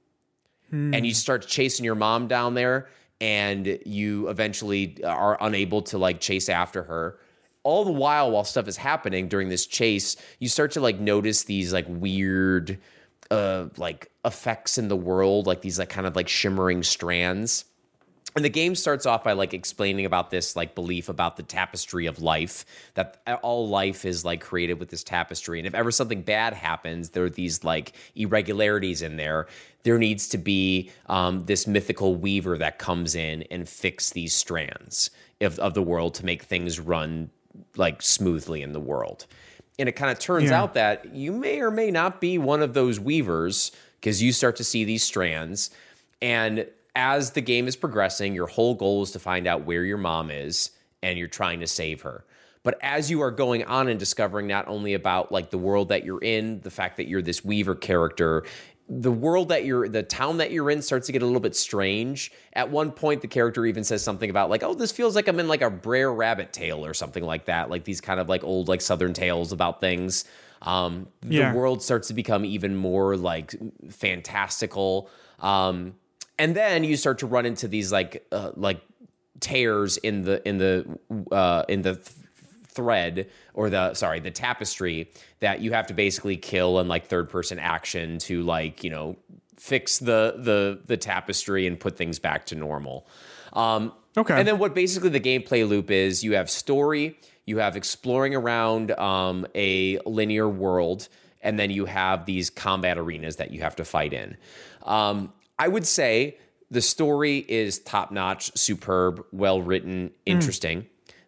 Hmm. And you start chasing your mom down there, and you eventually are unable to like chase after her. All the while, while stuff is happening during this chase, you start to like notice these like weird, uh, like effects in the world, like these like kind of like shimmering strands. And the game starts off by like explaining about this like belief about the tapestry of life, that all life is like created with this tapestry. And if ever something bad happens, there are these like irregularities in there. There needs to be um, this mythical weaver that comes in and fix these strands of, of the world to make things run like smoothly in the world. And it kind of turns yeah. out that you may or may not be one of those weavers, because you start to see these strands. And as the game is progressing, your whole goal is to find out where your mom is, and you're trying to save her. But as you are going on and discovering not only about like the world that you're in, the fact that you're this weaver character, the world that you're, the town that you're in starts to get a little bit strange. At one point, the character even says something about like, oh, this feels like I'm in like a Brer Rabbit tale or something like that. Like these kind of like old like Southern tales about things. Um, yeah. The world starts to become even more like fantastical. Um, and then you start to run into these like uh, like tears in the in the uh, in the th- thread or the sorry the tapestry that you have to basically kill in like third person action to like, you know, fix the the the tapestry and put things back to normal. Um, okay. And then what basically the gameplay loop is, you have story, you have exploring around um, a linear world, and then you have these combat arenas that you have to fight in. Um, I would say the story is top notch, superb, well written, interesting. Mm.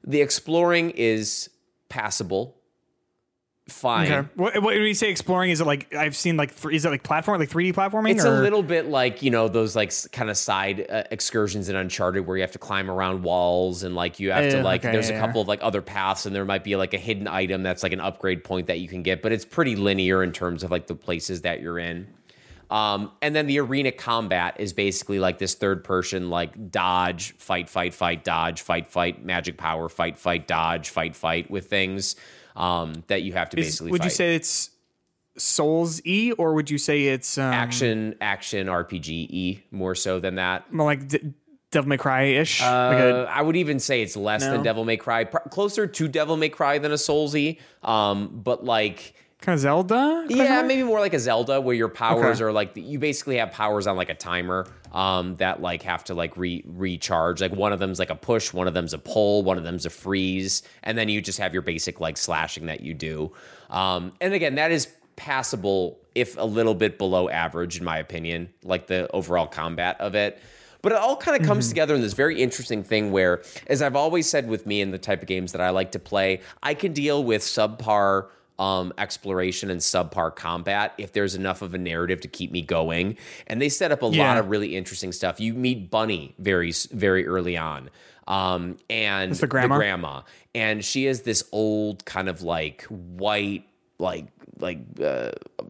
The exploring is passable. Fine. Okay. What, what, when you say exploring, is it like I've seen like th- is it like platform like three D platforming? It's or? a little bit like, you know, those like kind of side uh, excursions in Uncharted where you have to climb around walls and like you have to Uh, like okay, there's yeah, a couple of like other paths and there might be like a hidden item that's like an upgrade point that you can get, but it's pretty linear in terms of like the places that you're in. Um, and then the arena combat is basically like this third person, like dodge, fight, fight, fight, dodge, fight, fight, magic power, fight, fight, dodge, fight, fight with things um, that you have to Is- basically would fight. you say it's Souls E, or would you say it's um, action, action R P G E more so than that? more like D- Devil May Cry ish? Uh, like a, I would even say it's less No? than Devil May Cry, Pro- closer to Devil May Cry than a Soulsy. Um, but like, kind of Zelda? yeah, maybe more like a Zelda where your powers Okay. are like you basically have powers on like a timer um, that like have to like re- recharge. Like one of them's like a push, one of them's a pull, one of them's a freeze, and then you just have your basic like slashing that you do. Um, and again, that is passable if a little bit below average in my opinion, like the overall combat of it. But it all kind of comes mm-hmm. together in this very interesting thing where, as I've always said with me and the type of games that I like to play, I can deal with subpar um, exploration and subpar combat if there's enough of a narrative to keep me going. And they set up a Yeah. lot of really interesting stuff. You meet Bunny very, very early on. Um, and That's the grandma? the grandma. And she is this old kind of like white, like, like, uh,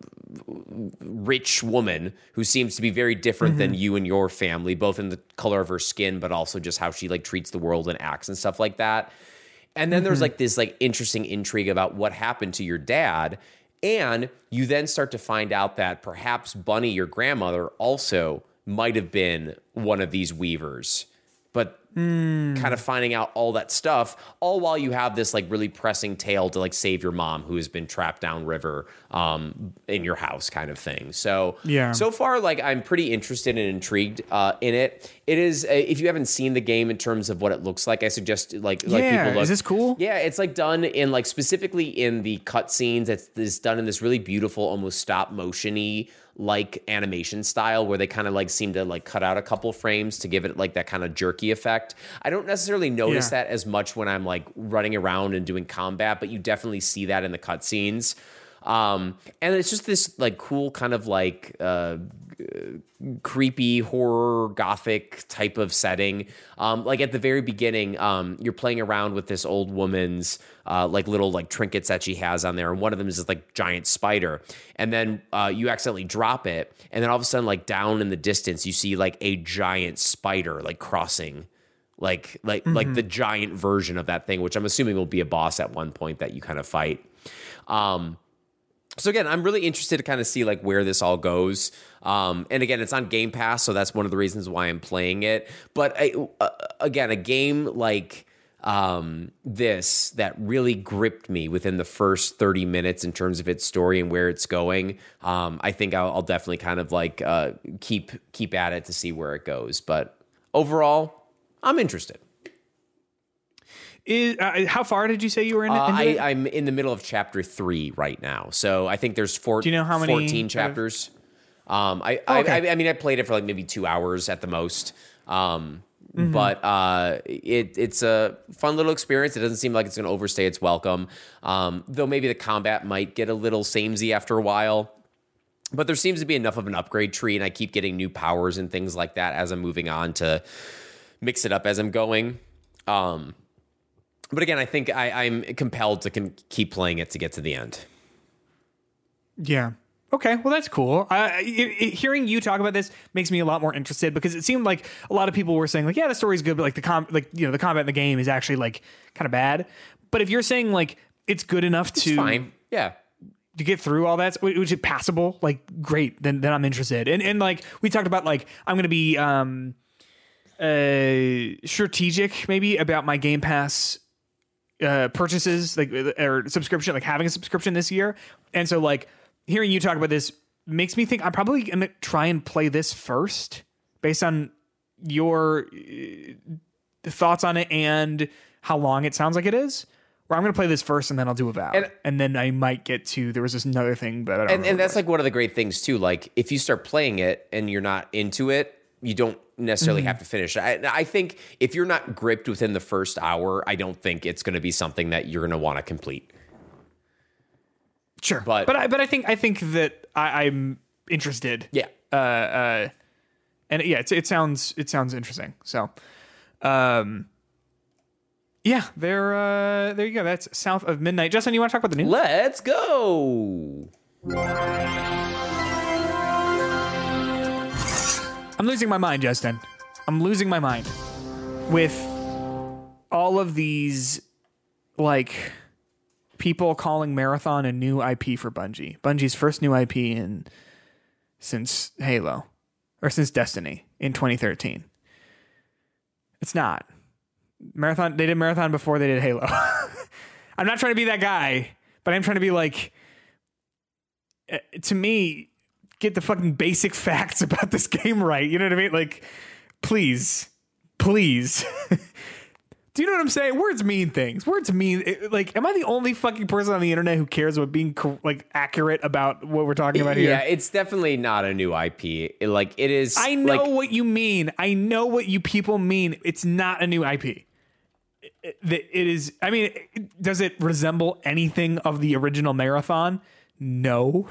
rich woman who seems to be very different mm-hmm. than you and your family, both in the color of her skin, but also just how she like treats the world and acts and stuff like that. And then mm-hmm. there's like this like interesting intrigue about what happened to your dad. And you then start to find out that perhaps Bunny, your grandmother, also might have been one of these weavers. But mm. kind of finding out all that stuff, all while you have this like really pressing tale to like save your mom who has been trapped downriver um, in your house kind of thing. So yeah. so far, like I'm pretty interested and intrigued uh, in it. It is, uh, if you haven't seen the game in terms of what it looks like, I suggest like, like yeah. people look. Is this cool? Yeah, it's like done in like specifically in the cutscenes. It's, it's done in this really beautiful, almost stop motion-y like animation style where they kind of like seem to like cut out a couple frames to give it like that kind of jerky effect. I don't necessarily notice yeah. that as much when I'm like running around and doing combat, but you definitely see that in the cutscenes. Um, and it's just this like cool kind of like uh, creepy horror gothic type of setting. Um, like at the very beginning, um, you're playing around with this old woman's uh, like little like trinkets that she has on there, and one of them is this like giant spider. And then uh, you accidentally drop it, and then all of a sudden, like down in the distance, you see like a giant spider like crossing. Like like mm-hmm. like the giant version of that thing, which I'm assuming will be a boss at one point that you kind of fight. Um, So again, I'm really interested to kind of see like where this all goes. Um, and again, it's on Game Pass, so that's one of the reasons why I'm playing it. But I, uh, again, a game like um, this that really gripped me within the first thirty minutes in terms of its story and where it's going. Um, I think I'll, I'll definitely kind of like uh, keep keep at it to see where it goes. But overall, I'm interested. Is, uh, how far did you say you were in? Uh, into I, it? I'm in the middle of chapter three right now, so I think there's four, Do you know how many, fourteen chapters. Um, I, oh, okay. I, I mean, I played it for like maybe two hours at the most, um, mm-hmm. but uh, it, it's a fun little experience. It doesn't seem like it's going to overstay its welcome, um, though maybe the combat might get a little samey after a while. But there seems to be enough of an upgrade tree, and I keep getting new powers and things like that as I'm moving on to mix it up as I'm going. Um, But again, I think I, I'm compelled to con- keep playing it to get to the end. Yeah. Okay. Well, that's cool. Uh, it, it, hearing you talk about this makes me a lot more interested because it seemed like a lot of people were saying like, yeah, the story's good, but like the com- like you know the combat in the game is actually like kind of bad. But if you're saying like it's good enough It's to fine, yeah, to get through all that, which is passable, like great, then then I'm interested. And and like we talked about, like I'm gonna be um uh strategic maybe about my Game Pass uh purchases, like or subscription, like having a subscription this year. And so like hearing you talk about this makes me think I'm probably gonna try and play this first based on your uh, thoughts on it and how long it sounds like it is. Or I'm gonna play this first and then I'll do Avowed, and, and then I might get to there was this another thing, but I don't and, and that's like one of the great things too. Like if you start playing it and you're not into it, you don't necessarily Mm-hmm. have to finish. I, I think if you're not gripped within the first hour, I don't think it's going to be something that you're going to want to complete. Sure, But- but I, but I think I think that I, I'm interested. Yeah. Uh, uh, and yeah, it's, it sounds it sounds interesting. So, um, yeah, there uh, there you go. That's South of Midnight. Justin, you want to talk about the news? Let's go. I'm losing my mind, Justin. I'm losing my mind with all of these, like, people calling Marathon a new I P for Bungie. Bungie's first new I P in since Halo, or since Destiny in twenty thirteen. It's not. Marathon, they did Marathon before they did Halo. I'm not trying to be that guy, but I'm trying to be like, uh, to me, get the fucking basic facts about this game right. You know what I mean? Like, please, please. Do you know what I'm saying? Words mean things. Words mean, it- like, am I the only fucking person on the internet who cares about being co- like accurate about what we're talking about here? Yeah, it's definitely not a new I P. It- like it is. I know like, what you mean. I know what you people mean. It's not a new I P. It, it, it is. I mean, it, does it resemble anything of the original Marathon? No,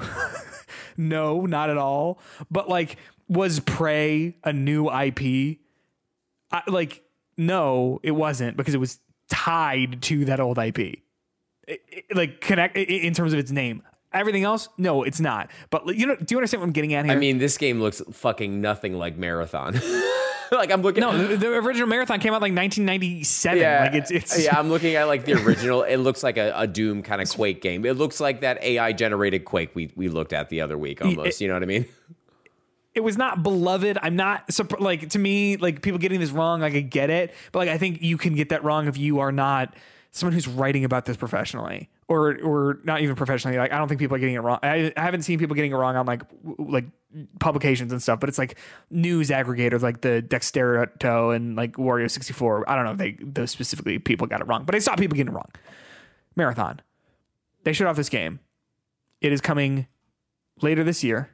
no, not at all. But like, was Prey a new I P? I, like, no, it wasn't, because it was tied to that old I P. It, it, like connect in terms of its name. Everything else, no, it's not. But you know, do you understand what I'm getting at here? I mean, this game looks fucking nothing like Marathon. Like I'm looking. no, the, the original Marathon came out like nineteen ninety-seven. Yeah, Like it's it's yeah. I'm looking at like the original. It looks like a, a Doom kind of Quake game. It looks like that A I generated Quake we we looked at the other week almost. It- you know what I mean? it was not beloved. I'm not surp- like, to me, like, people getting this wrong, like, I get it, but like I think you can get that wrong if you are not someone who's writing about this professionally, or or not even professionally. Like, I don't think people are getting it wrong. I, I haven't seen people getting it wrong on like w- like publications and stuff, but it's like news aggregators like the Dexterito and like Wario sixty-four. I don't know if they those specifically people got it wrong, but I saw people getting it wrong. Marathon, they showed off this game. It is coming later this year.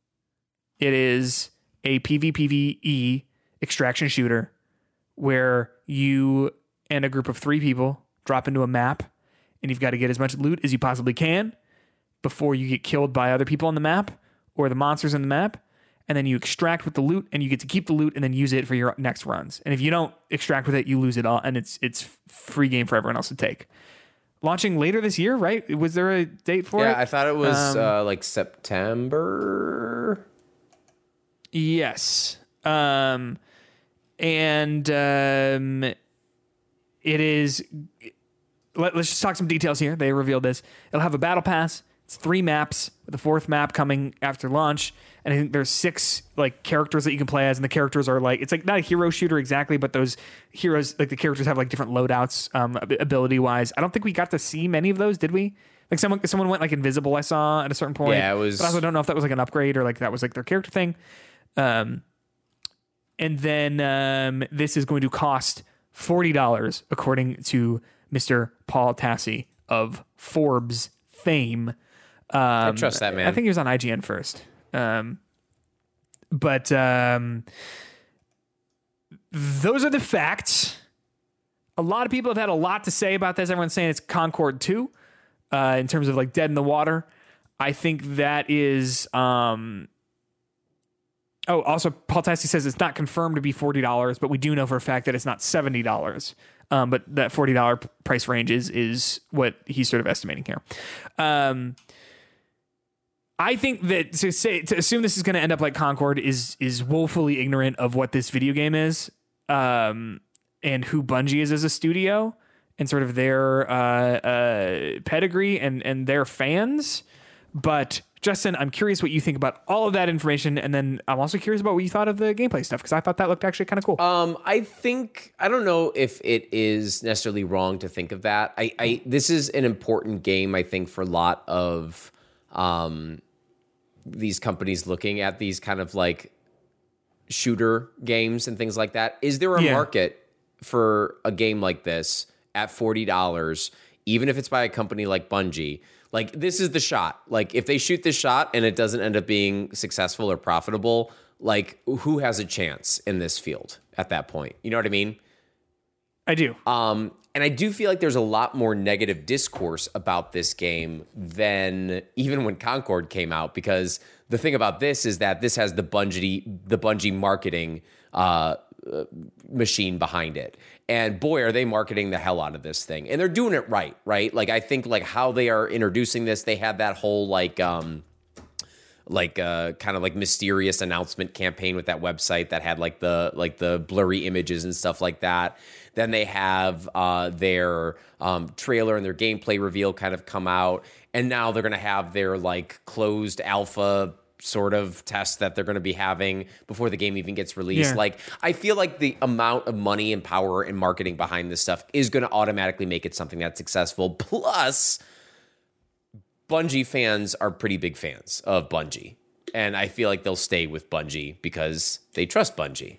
It is a PvPvE extraction shooter where you and a group of three people drop into a map, and you've got to get as much loot as you possibly can before you get killed by other people on the map or the monsters in the map. And then you extract with the loot, and you get to keep the loot and then use it for your next runs. And if you don't extract with it, you lose it all, and it's it's free game for everyone else to take. Launching later this year, right? Was there a date for it? Yeah, I thought it was Um, uh, like September. Yes. Um, and um, it is. Let, let's just talk some details here. They revealed this. It'll have a battle pass. It's three maps, with the fourth map coming after launch. And I think there's six like characters that you can play as, and the characters are like, it's like not a hero shooter exactly, but those heroes, like the characters have like different loadouts, um, ability wise. I don't think we got to see many of those, did we? Like someone, someone went like invisible, I saw at a certain point. Yeah, it was- But I also don't know if that was like an upgrade or like that was like their character thing. Um, and then um, this is going to cost forty dollars, according to Mister Paul Tassi of Forbes fame. Um, I trust that man. I think he was on I G N first. Um, but um, those are the facts. A lot of people have had a lot to say about this. Everyone's saying it's Concord two uh, in terms of like Dead in the Water. I think that is... Um, oh, also, Paul Tassi says it's not confirmed to be forty dollars, but we do know for a fact that it's not seventy dollars. Um, but that forty dollars price range is is what he's sort of estimating here. Um, I think that to say to assume this is going to end up like Concord is is woefully ignorant of what this video game is, um, and who Bungie is as a studio, and sort of their uh, uh, pedigree and and their fans. But Justin, I'm curious what you think about all of that information, and then I'm also curious about what you thought of the gameplay stuff, because I thought that looked actually kind of cool. Um, I think I don't know if it is necessarily wrong to think of that. I, I this is an important game, I think, for a lot of um, these companies looking at these kind of like shooter games and things like that. Is there a Yeah. market for a game like this at forty dollars, even if it's by a company like Bungie? Like, this is the shot. Like, if they shoot this shot and it doesn't end up being successful or profitable, like who has a chance in this field at that point? You know what I mean? I do. Um, and I do feel like there's a lot more negative discourse about this game than even when Concord came out, because the thing about this is that this has the Bungie, the Bungie marketing uh, machine behind it. And boy, are they marketing the hell out of this thing. And they're doing it right, right? Like, I think like how they are introducing this, they had that whole like... Um, like uh kind of like mysterious announcement campaign with that website that had like the like the blurry images and stuff like that. Then they have uh their um trailer and their gameplay reveal kind of come out, and now they're going to have their like closed alpha sort of test that they're going to be having before the game even gets released. Yeah. Like, I feel like the amount of money and power and marketing behind this stuff is going to automatically make it something that's successful. Plus, Bungie fans are pretty big fans of Bungie, and I feel like they'll stay with Bungie because they trust Bungie.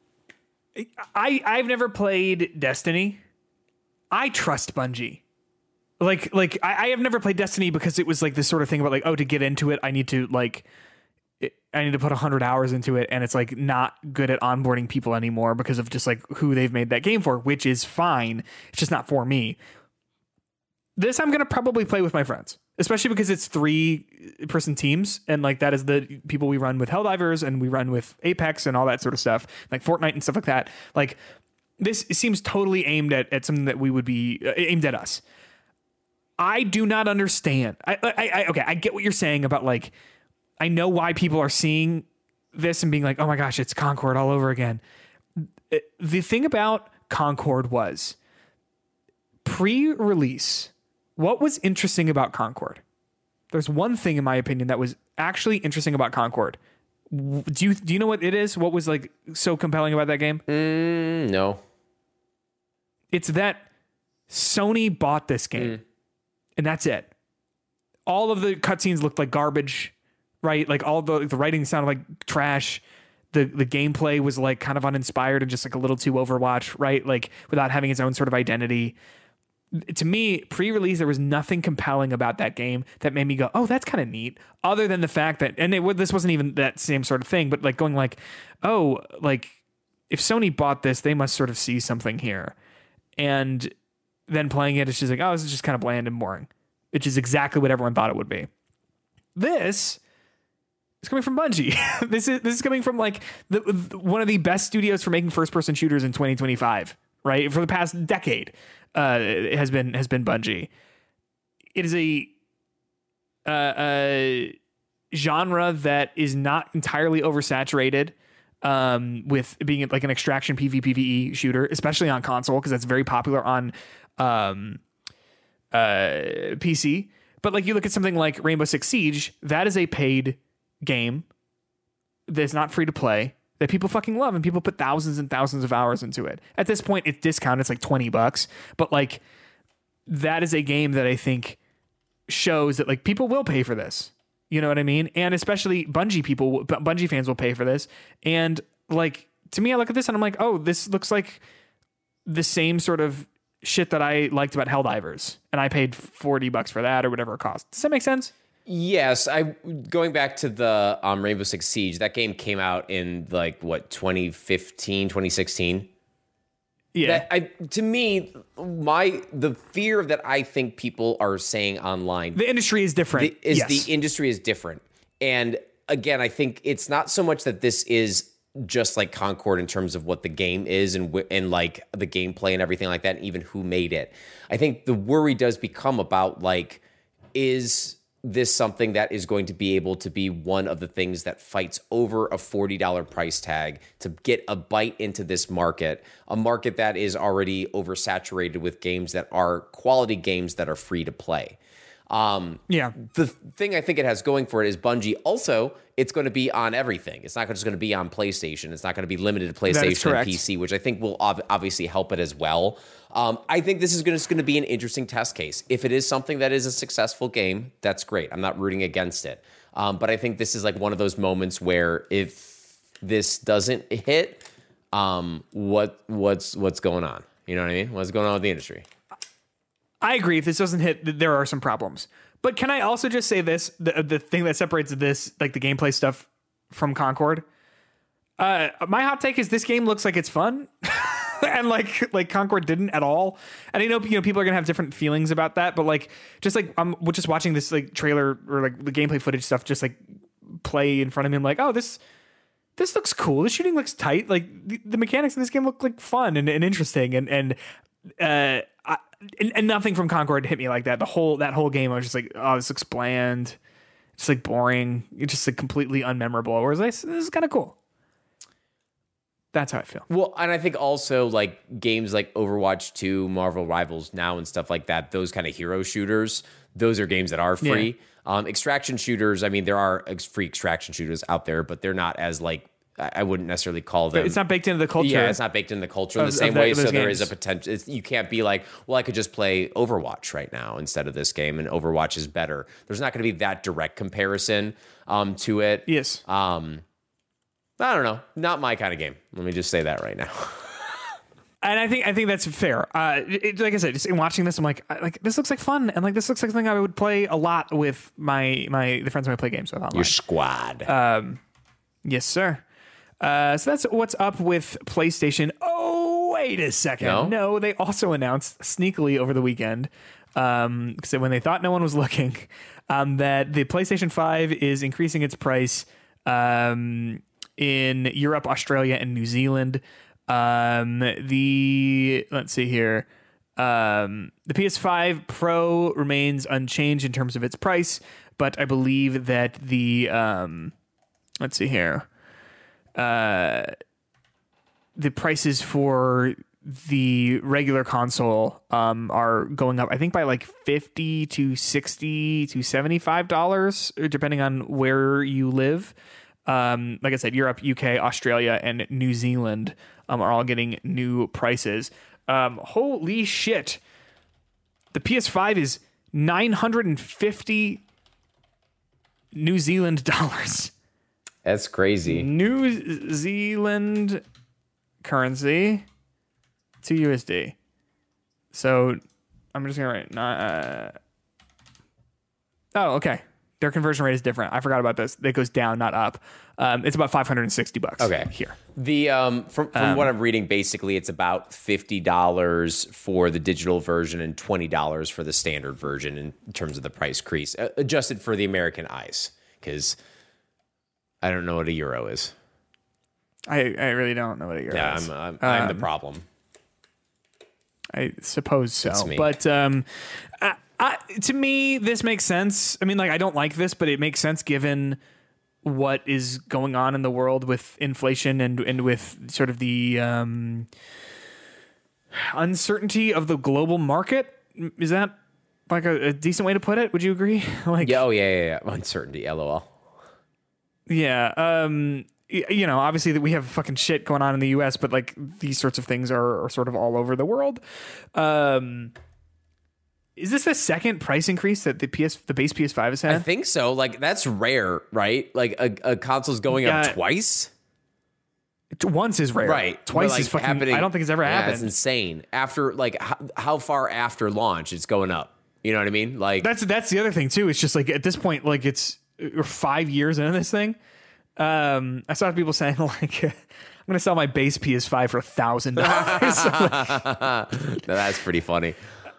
I, I've never played Destiny. I trust Bungie. Like, like I, I have never played Destiny because it was like this sort of thing about like, oh, to get into it, I need to like, it, I need to put one hundred hours into it, and it's like not good at onboarding people anymore because of just like who they've made that game for, which is fine. It's just not for me. This I'm going to probably play with my friends, especially because it's three person teams. And like, that is the people we run with Helldivers, and we run with Apex and all that sort of stuff, like Fortnite and stuff like that. Like, this seems totally aimed at, at something that we would be uh, aimed at us. I do not understand. I, I, I, okay. I get what you're saying about like, I know why people are seeing this and being like, oh my gosh, it's Concord all over again. The thing about Concord was pre-release. What was interesting about Concord? There's one thing, in my opinion, that was actually interesting about Concord. Do you do you know what it is? What was like so compelling about that game? Mm, no. It's that Sony bought this game, mm. and that's it. All of the cutscenes looked like garbage, right? Like all the the writing sounded like trash. The the gameplay was like kind of uninspired and just like a little too Overwatch, right? Like without having its own sort of identity. To me, pre-release, there was nothing compelling about that game that made me go, oh, that's kind of neat. Other than the fact that, and it, this wasn't even that same sort of thing, but like going like, oh, like if Sony bought this, they must sort of see something here. And then playing it, it's just like, oh, this is just kind of bland and boring, which is exactly what everyone thought it would be. This is coming from Bungie. this is this is coming from like the, the one of the best studios for making first-person shooters in twenty twenty-five, right? For the past decade. Uh, it has been has been Bungie. It is a, uh, a genre that is not entirely oversaturated um, with being like an extraction PvPvE shooter, especially on console, because that's very popular on um, uh, P C. But like you look at something like Rainbow Six Siege, that is a paid game that's not free to play, that people fucking love, and people put thousands and thousands of hours into it. At this point, it's discounted. It's like twenty bucks. But like, that is a game that I think shows that like people will pay for this. You know what I mean? And especially Bungie people, Bungie fans will pay for this. And like, to me, I look at this and I'm like, oh, this looks like the same sort of shit that I liked about Helldivers. And I paid forty bucks for that or whatever it cost. Does that make sense? Yes, I going back to the um, Rainbow Six Siege, that game came out in like what twenty fifteen, twenty sixteen. Yeah. That, I, to me, my the fear that I think people are saying online, the industry is different. The, is yes. the industry is different, and again, I think it's not so much that this is just like Concord in terms of what the game is and and like the gameplay and everything like that, and even who made it. I think the worry does become about like is this something that is going to be able to be one of the things that fights over a forty dollars price tag to get a bite into this market, a market that is already oversaturated with games that are quality games that are free to play. Um, yeah. The thing I think it has going for it is Bungie also, it's going to be on everything. It's not just going to be on PlayStation. It's not going to be limited to PlayStation and P C, which I think will ob- obviously help it as well. Um, I think this is going to be an interesting test case. If it is something that is a successful game, that's great. I'm not rooting against it. Um, but I think this is like one of those moments where if this doesn't hit, um, what what's what's going on? You know what I mean? What's going on with the industry? I agree. If this doesn't hit, there are some problems. But can I also just say this? The, the thing that separates this, like the gameplay stuff from Concord, Uh, my hot take is this game looks like it's fun. And like like Concord didn't at all. And I know you know people are gonna have different feelings about that, but like just like I'm just watching this like trailer or like the gameplay footage stuff just like play in front of me. I'm like, oh, this this looks cool. The shooting looks tight. Like the, the mechanics in this game look like fun and, and interesting. And and uh I, and, and nothing from Concord hit me like that. The whole that whole game I was just like, oh, this looks bland. It's like boring. It's just like completely unmemorable. Whereas this, this is kind of cool. That's how I feel. Well, and I think also like games like Overwatch two, Marvel Rivals Now, and stuff like that, those kind of hero shooters, those are games that are free. Yeah. Um, extraction shooters, I mean, there are ex- free extraction shooters out there, but they're not as like, I wouldn't necessarily call them. It's not baked into the culture. Yeah, it's not baked into the culture in the same that, way. So games. there is a potential. It's, you can't be like, well, I could just play Overwatch right now instead of this game, and Overwatch is better. There's not going to be that direct comparison um, to it. Yes. Um, I don't know. Not my kind of game. Let me just say that right now. And I think I think that's fair. Uh, it, like I said, just in watching this, I'm like, I, like this looks like fun, and like this looks like something I would play a lot with my my the friends I play games with online. Your squad. Um, yes, sir. Uh, so that's what's up with PlayStation. Oh, wait a second. No, no they also announced sneakily over the weekend, um, because when they thought no one was looking, um, that the PlayStation five is increasing its price. Um. In Europe, Australia, and New Zealand. Um, the let's see here. Um, the P S five Pro remains unchanged in terms of its price, but I believe that the um, let's see here. Uh, the prices for the regular console um, are going up, I think, by like fifty to sixty to seventy-five dollars, depending on where you live. Um, like I said, Europe, U K, Australia, and New Zealand um, are all getting new prices. Um, holy shit. The P S five is nine hundred fifty New Zealand dollars. That's crazy. New Zealand currency to U S D. So I'm just going to write. Uh, oh, okay. Their conversion rate is different. I forgot about this. It goes down, not up. Um, it's about five hundred sixty bucks. Okay. Here. The um, from, from Um, what I'm reading, basically, it's about fifty dollars for the digital version and twenty dollars for the standard version in terms of the price crease, uh, adjusted for the American eyes, because I don't know what a euro is. I, I really don't know what a euro Yeah, is. I'm, I'm, I'm the Um, problem. I suppose so. It's me. But um, I, I, to me, this makes sense. I mean, like, I don't like this, but it makes sense given what is going on in the world with inflation and and with sort of the um, uncertainty of the global market. Is that like a, a decent way to put it? Would you agree? Like, Yeah. Oh, yeah, yeah, yeah. Uncertainty. LOL. yeah. Um, y- you know, obviously that we have fucking shit going on in the U S, but like these sorts of things are, are sort of all over the world. Um, Is this the second price increase that the P S the base P S five has had? I think so. Like, that's rare, right? Like, a, a console's going Yeah. up twice? Once is rare. Right. Twice But, like, is fucking. happening- I don't think it's ever yeah, happened. It's insane. After, like, how, how far after launch it's going up? You know what I mean? Like, That's that's the other thing too. It's just like at this point, like it's we're five years into this thing. Um, I saw people saying like, I'm gonna sell my base P S five for a thousand dollars. that's pretty funny.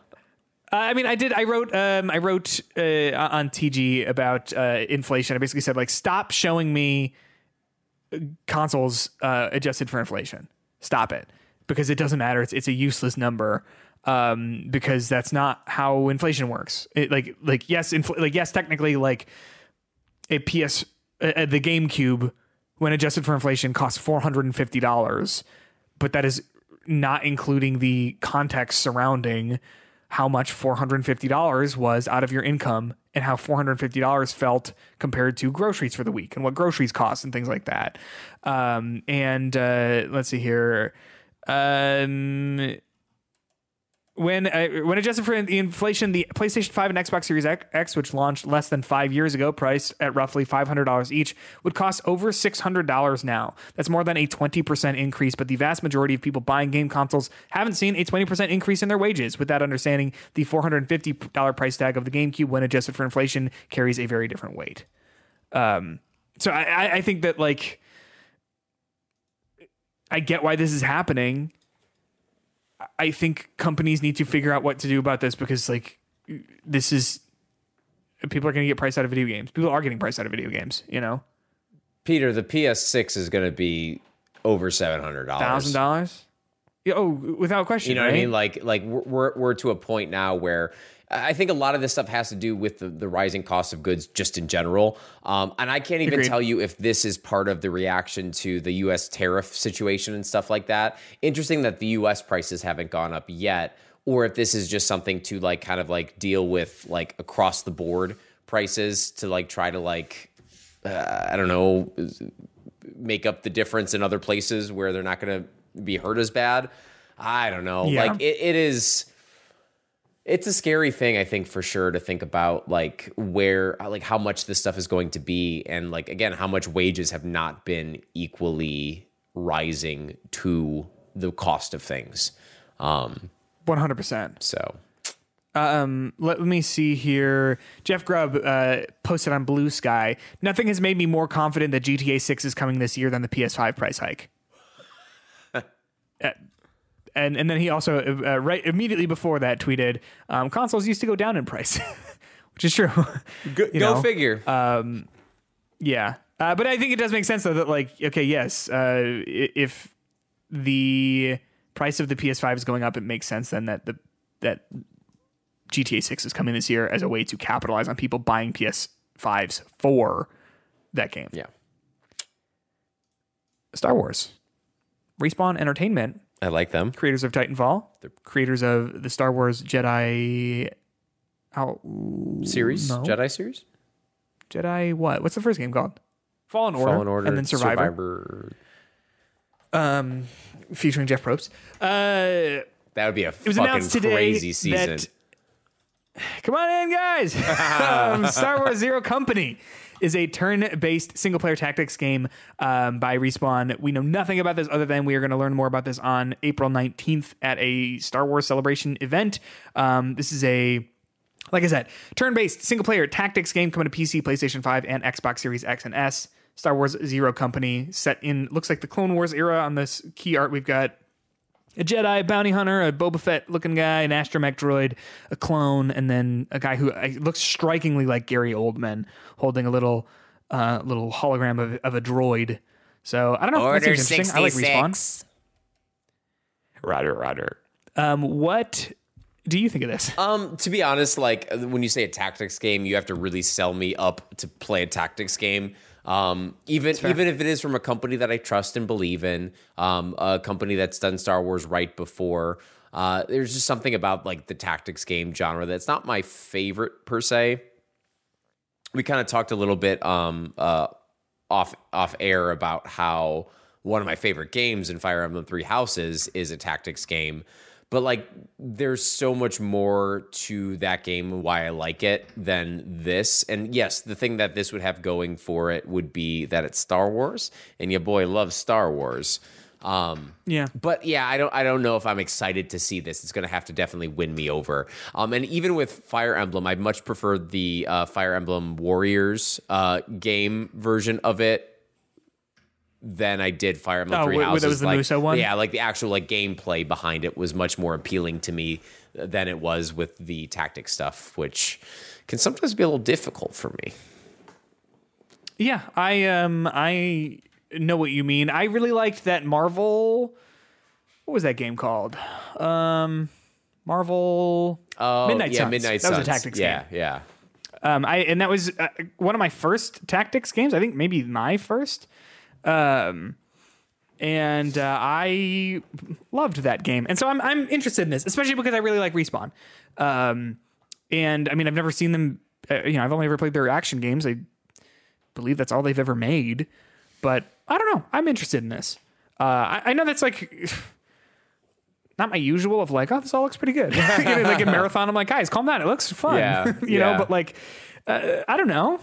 I mean, I did. I wrote. Um, I wrote uh, on T G about uh, inflation. I basically said like, stop showing me consoles uh, adjusted for inflation. Stop it, because it doesn't matter. It's it's a useless number. Um, because that's not how inflation works. It, like like yes, infl- like yes, technically like a P S uh, the GameCube when adjusted for inflation costs four hundred and fifty dollars, but that is not including the context surrounding how much four hundred fifty dollars was out of your income and how four hundred fifty dollars felt compared to groceries for the week and what groceries cost and things like that. Um, and uh, let's see here. Um, when uh, when adjusted for the inflation, the PlayStation five and Xbox Series X, which launched less than five years ago, priced at roughly five hundred dollars each, would cost over six hundred dollars now. That's more than a twenty percent increase, but the vast majority of people buying game consoles haven't seen a twenty percent increase in their wages. With that understanding, the four hundred fifty dollars price tag of the GameCube, when adjusted for inflation, carries a very different weight. Um, so I, I think that, like, I get why this is happening. I think companies need to figure out what to do about this because like this is people are going to get priced out of video games. People are getting priced out of video games, you know. Peter, the P S six is going to be over seven hundred dollars. Thousand dollars? Yeah, oh, without question. You know right? what I mean? Like, like we're we're to a point now where I think a lot of this stuff has to do with the, the rising cost of goods just in general. Um, and I can't even Agreed. tell you if this is part of the reaction to the U S tariff situation and stuff like that. Interesting that the U S prices haven't gone up yet, or if this is just something to like kind of like deal with like across the board prices to like try to like, uh, I don't know, make up the difference in other places where they're not going to be hurt as bad. I don't know. Yeah. Like it, it is... It's a scary thing, I think, for sure, to think about, like, where, like, how much this stuff is going to be. And, like, again, how much wages have not been equally rising to the cost of things. Um, one hundred percent. so, Um, let me see here. Jeff Grubb uh, posted on Blue Sky. Nothing has made me more confident that G T A six is coming this year than the P S five price hike. uh, and and then he also uh, right immediately before that tweeted, um, consoles used to go down in price, which is true. go, You go know? figure. Um, yeah, uh, but I think it does make sense though that like okay, yes, uh, i- if the price of the P S five is going up, it makes sense then that the that G T A six is coming this year as a way to capitalize on people buying P S fives for that game. yeah. Star Wars. Respawn Entertainment, I like them. creators of Titanfall, the creators of the Star Wars Jedi Out Series? no. Jedi series? Jedi what? What's the first game called? Fallen Order. Fallen Order. And then Survivor. Survivor. Um, featuring Jeff Probst. Uh, That would be a it was fucking announced today crazy season. that come on in, guys. um, Star Wars Zero Company is a turn-based single-player tactics game um, by Respawn. We know nothing about this other than we are going to learn more about this on April nineteenth at a Star Wars Celebration event. Um, this is a, like I said, turn-based single-player tactics game coming to P C, PlayStation five, and Xbox Series X and S. Star Wars Zero Company set in, looks like the Clone Wars era. On this key art, we've got a Jedi, a bounty hunter, a Boba Fett looking guy, an astromech droid, a clone, and then a guy who uh, looks strikingly like Gary Oldman holding a little uh, little hologram of, of a droid. So I don't know. That Order seems interesting. I like Respawn. Roger, Roger. Um, what do you think of this? Um, to be honest, like when you say a tactics game, you have to really sell me up to play a tactics game. Um, even even if it is from a company that I trust and believe in, um, a company that's done Star Wars right before. Uh, there's just something about like the tactics game genre that's not my favorite per se. We kind of talked a little bit um, uh, off off air about how one of my favorite games in Fire Emblem Three Houses is a tactics game. But like, there's so much more to that game and why I like it than this. And yes, the thing that this would have going for it would be that it's Star Wars, and your boy loves Star Wars. Um, Yeah. But yeah, I don't I don't know if I'm excited to see this. It's going to have to definitely win me over. Um, and even with Fire Emblem, I much preferred the uh, Fire Emblem Warriors uh, game version of it than I did Fire Emblem Oh, Three where- where Houses. there was the like, Muso one? Yeah, like the actual like gameplay behind it was much more appealing to me than it was with the tactic stuff, which can sometimes be a little difficult for me. Yeah, I um I know what you mean. I really liked that Marvel. What was that game called? Um, Marvel Oh, Midnight yeah, Suns. Midnight That Suns. was a tactics yeah, game. Yeah, Um, I and that was uh, one of my first tactics games. I think maybe my first. Um, and uh, I loved that game, and so I'm I'm interested in this, especially because I really like Respawn. Um, and I mean, I've never seen them. Uh, you know, I've only ever played their action games. I believe that's all they've ever made. But I don't know. I'm interested in this. Uh, I, I know that's like not my usual of like, oh, this all looks pretty good. You know, like in Marathon, I'm like, guys, calm down. It looks fun. Yeah, you yeah. know, but like, uh, I don't know.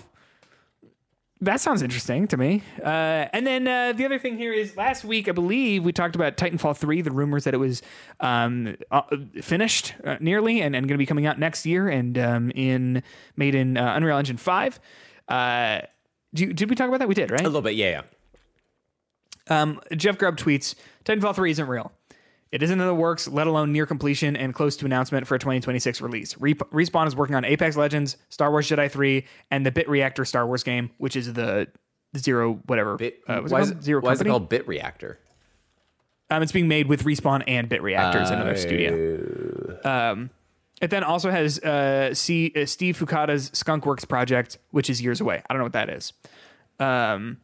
That sounds interesting to me. Uh, and then uh, the other thing here is last week, I believe we talked about Titanfall three, the rumors that it was um, uh, finished uh, nearly and, and going to be coming out next year and um, in made in uh, Unreal Engine five. Uh, do, did we talk about that? We did, right? a little bit. Yeah, yeah. Um, Jeff Grubb tweets, Titanfall three isn't real. It isn't in the works, let alone near completion and close to announcement for a twenty twenty-six release. Re- Respawn is working on Apex Legends, Star Wars Jedi three, and the Bit Reactor Star Wars game, which is the Zero whatever. Bit, uh, why, is it, Zero why is it Company? called Bit Reactor? Um, it's being made with Respawn and Bit Reactors, uh, another studio. Um, it then also has uh, C, uh, Steve Fukada's Skunkworks project, which is years away. I don't know what that is. Um,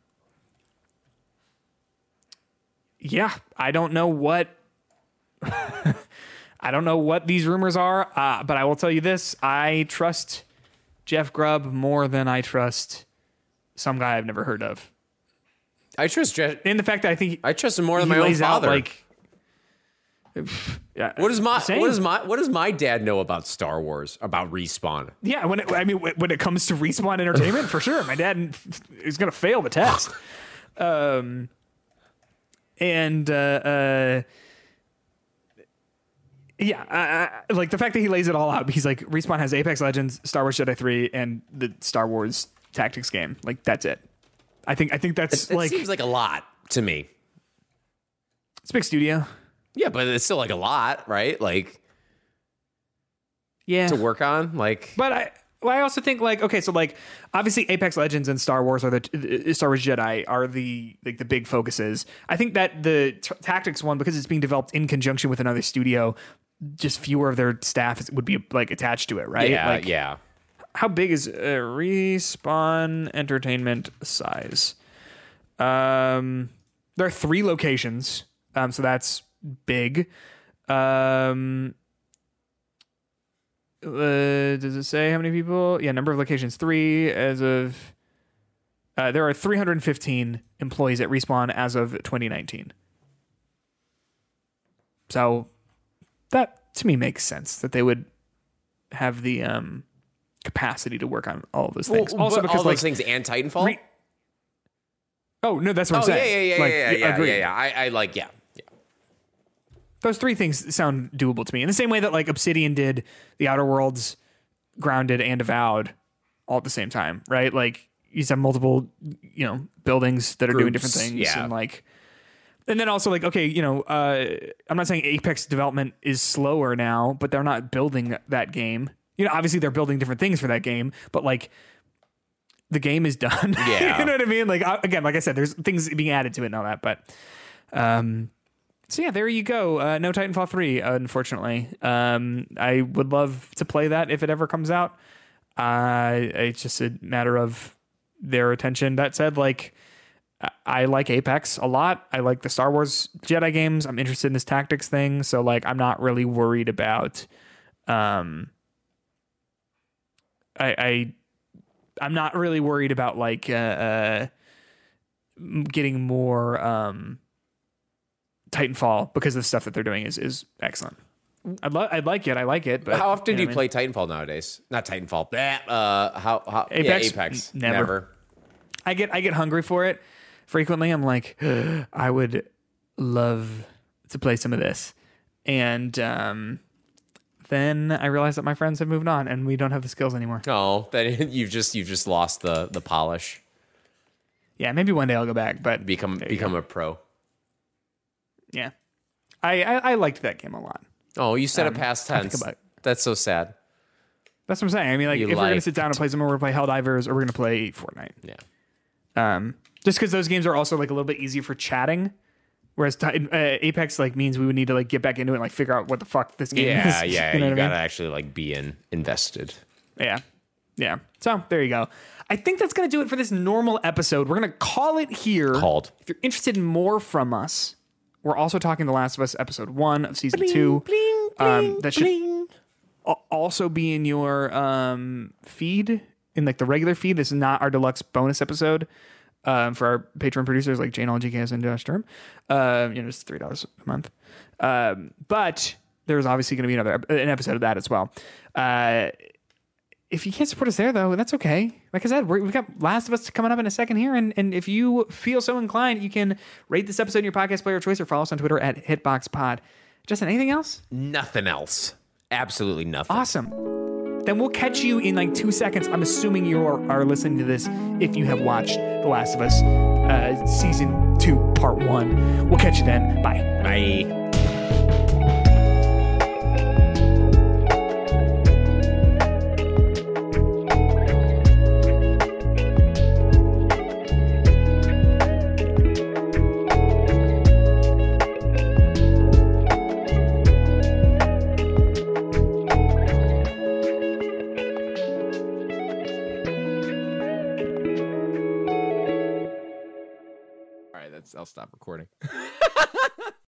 yeah, I don't know what... I don't know what these rumors are, uh, but I will tell you this. I trust Jeff Grubb more than I trust some guy I've never heard of. I trust Jeff. In the fact that I think I trust him more than he my own lays out, father. like, yeah, what does my same. what does my what does my dad know about Star Wars, about Respawn? Yeah, when it, I mean, when it comes to Respawn Entertainment, for sure, my dad is going to fail the test. Um, and uh, uh, yeah, I, I, like the fact that he lays it all out. He's like, Respawn has Apex Legends, Star Wars Jedi three, and the Star Wars Tactics game. Like, that's it. I think I think that's It, it like seems like a lot to me. it's a big studio. Yeah, but it's still like a lot, right? Like Yeah, to work on, like. but I. Well, I also think like okay, so like obviously Apex Legends and Star Wars are the Star Wars Jedi are the like the big focuses. I think that the t- Tactics one, because it's being developed in conjunction with another studio, just fewer of their staff would be like attached to it, right? Yeah, like, yeah. How big is uh, Respawn Entertainment size? Um, there are three locations, um, so that's big. Um. Uh, does it say how many people? Yeah, number of locations, three as of... Uh, there are three hundred fifteen employees at Respawn as of twenty nineteen. So that, to me, makes sense that they would have the um, capacity to work on all of those things. Well, also, but because all like, those things and Titanfall? Re- oh, no, that's what I'm oh, yeah, saying. yeah, yeah, like, yeah, yeah, yeah, agreed. yeah, yeah. I, I like, yeah. Those three things sound doable to me. In the same way that like Obsidian did the Outer Worlds, Grounded, and Avowed all at the same time, right? Like you just have multiple, you know, buildings that are doing different Groups, things. yeah. And like, and then also like, okay, you know, uh, I'm not saying Apex development is slower now, but they're not building that game. You know, obviously they're building different things for that game, but like the game is done. Yeah. You know what I mean? Like, again, like I said, there's things being added to it and all that, but, um, so yeah, there you go. Uh, no Titanfall three, unfortunately. Um, I would love to play that if it ever comes out. Uh, it's just a matter of their attention. That said, like, I like Apex a lot. I like the Star Wars Jedi games. I'm interested in this tactics thing. So like, I'm not really worried about, um, I, I I'm not really worried about like, uh, uh getting more, um, Titanfall because the stuff that they're doing is is excellent. I'd lo- I'd like it. I like it. But how often do you know what play Titanfall nowadays? Not Titanfall. Bleh. Uh, how how Apex? Yeah, Apex. N- never. Never. I, mean? I get I get hungry for it frequently. I'm like, I would love to play some of this, and um, then I realize that my friends have moved on and we don't have the skills anymore. Oh, then you've just you've just lost the the polish. Yeah, maybe one day I'll go back, but Become become a pro. Yeah, I, I I liked that game a lot. Oh, you said Um, it past I think tense. about it. That's so sad. That's what I'm saying. I mean, like, You if we're gonna liked sit down and play somewhere, we're gonna play Helldivers or we're gonna play Fortnite. Yeah. Um, just because those games are also like a little bit easier for chatting, whereas Titan, uh, Apex like means we would need to like get back into it and like figure out what the fuck this game Yeah, is. yeah. you know You what I gotta mean? actually like be in invested. Yeah, yeah. So there you go. I think that's gonna do it for this normal episode. We're gonna call it here. Called. If you're interested in more from us, we're also talking The Last of Us episode one of season two. Bling, Um, that should bling. al- also be in your um, feed, in like the regular feed. This is not our deluxe bonus episode um, for our Patreon producers like Jane L G K S and Josh Sturm. Um, you know, just three dollars a month. Um, but there's obviously going to be another an episode of that as well. Uh, if you can't support us there, though, that's okay. Like I said, we're, we've got Last of Us coming up in a second here. And, and if you feel so inclined, you can rate this episode in your podcast player of choice or follow us on Twitter at HitboxPod. Justin, anything else? Nothing else. Absolutely nothing. Awesome. Then we'll catch you in like two seconds. I'm assuming you are, are listening to this if you have watched The Last of Us uh, season two, part one. We'll catch you then. Bye. Bye. I'll stop recording.